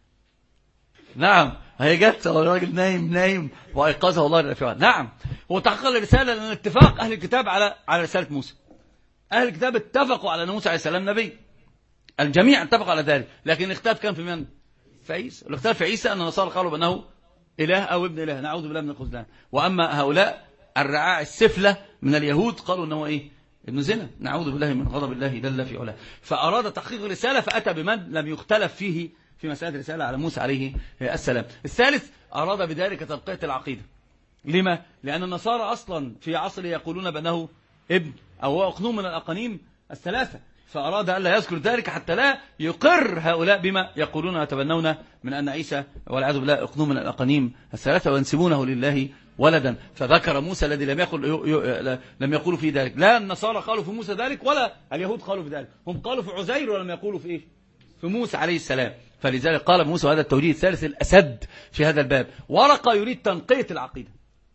نعم هي جت الراجل نايم نايم وأيقظه الله الرفيع. نعم هو تحقيقا للرسالة لأن اتفاق أهل الكتاب على على رسالة موسى. أهل الكتاب اتفقوا على أن موسى عليه السلام نبي، الجميع اتفق على ذلك، لكن الاختلاف كان في من؟ في عيسى. الاختلاف في عيسى أن النصارى قالوا بأنه إله أو ابن إله، نعوذ بالله من الخذلان. وأما هؤلاء الرعاع السفلة من اليهود قالوا أنه إيه؟ ابن زنا، نعوذ بالله من غضب الله جل في علاه. فأراد تحقيق الرسالة فأتى بمن لم يختلف فيه في مسألة الرسالة على موسى عليه السلام. الثالث أراد بذلك تنقية العقيدة. لما؟ لأن النصارى أصلا في عصره يقولون بأنه ابن أو أقنوم من الأقانيم الثلاثة، فأراد أن لا يذكر ذلك حتى لا يقر هؤلاء بما يقولون ويتبنون من أن عيسى والعياذ بالله أقنوم من الأقانيم الثلاثة وينسبونه لله ولدا. فذكر موسى الذي لم يقل لم يقولوا في ذلك. لا النصارى قالوا في موسى ذلك ولا اليهود قالوا في ذلك، هم قالوا في عزير ولم يقولوا في إيه؟ في موسى عليه السلام. فلذلك قال موسى هذا التوجيه الثالث الأسد في هذا الباب. ورقة يريد تنقية العقيدة،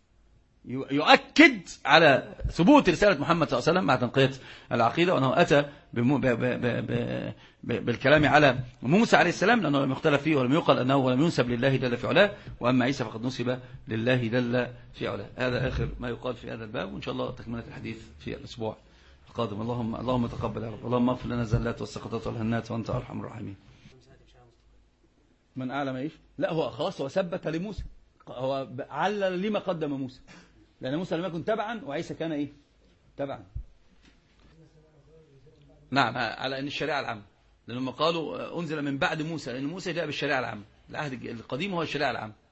يؤكد على ثبوت رسالة محمد صلى الله عليه وسلم مع تنقية العقيدة، وأنه أتى بمو ب ب ب ب ب بالكلام على موسى عليه السلام لأنه لم يختلف فيه ولم يقل أنه ولم ينسب لله جل في علاه، وأما عيسى فقد نسب لله جل في علاه. هذا آخر ما يقال في هذا الباب، وإن شاء الله تكملة الحديث في الأسبوع القادم. اللهم اللهم تقبل يا رب، اللهم اغفر لنا الزلات والسقطات والهنات وأنت أرحم الراحمين. من أعلم إيش؟ لا هو خلاص هو ثبت لموسى، هو علل لما قدم موسى، لأن موسى لم يكن تبعا وعيسى كان إيه؟ تبعا. نعم على أن الشريعة العامة، لأنهم قالوا أنزل من بعد موسى، لأن موسى جاء بالشريعة العامة، العهد القديم هو الشريعة العامة.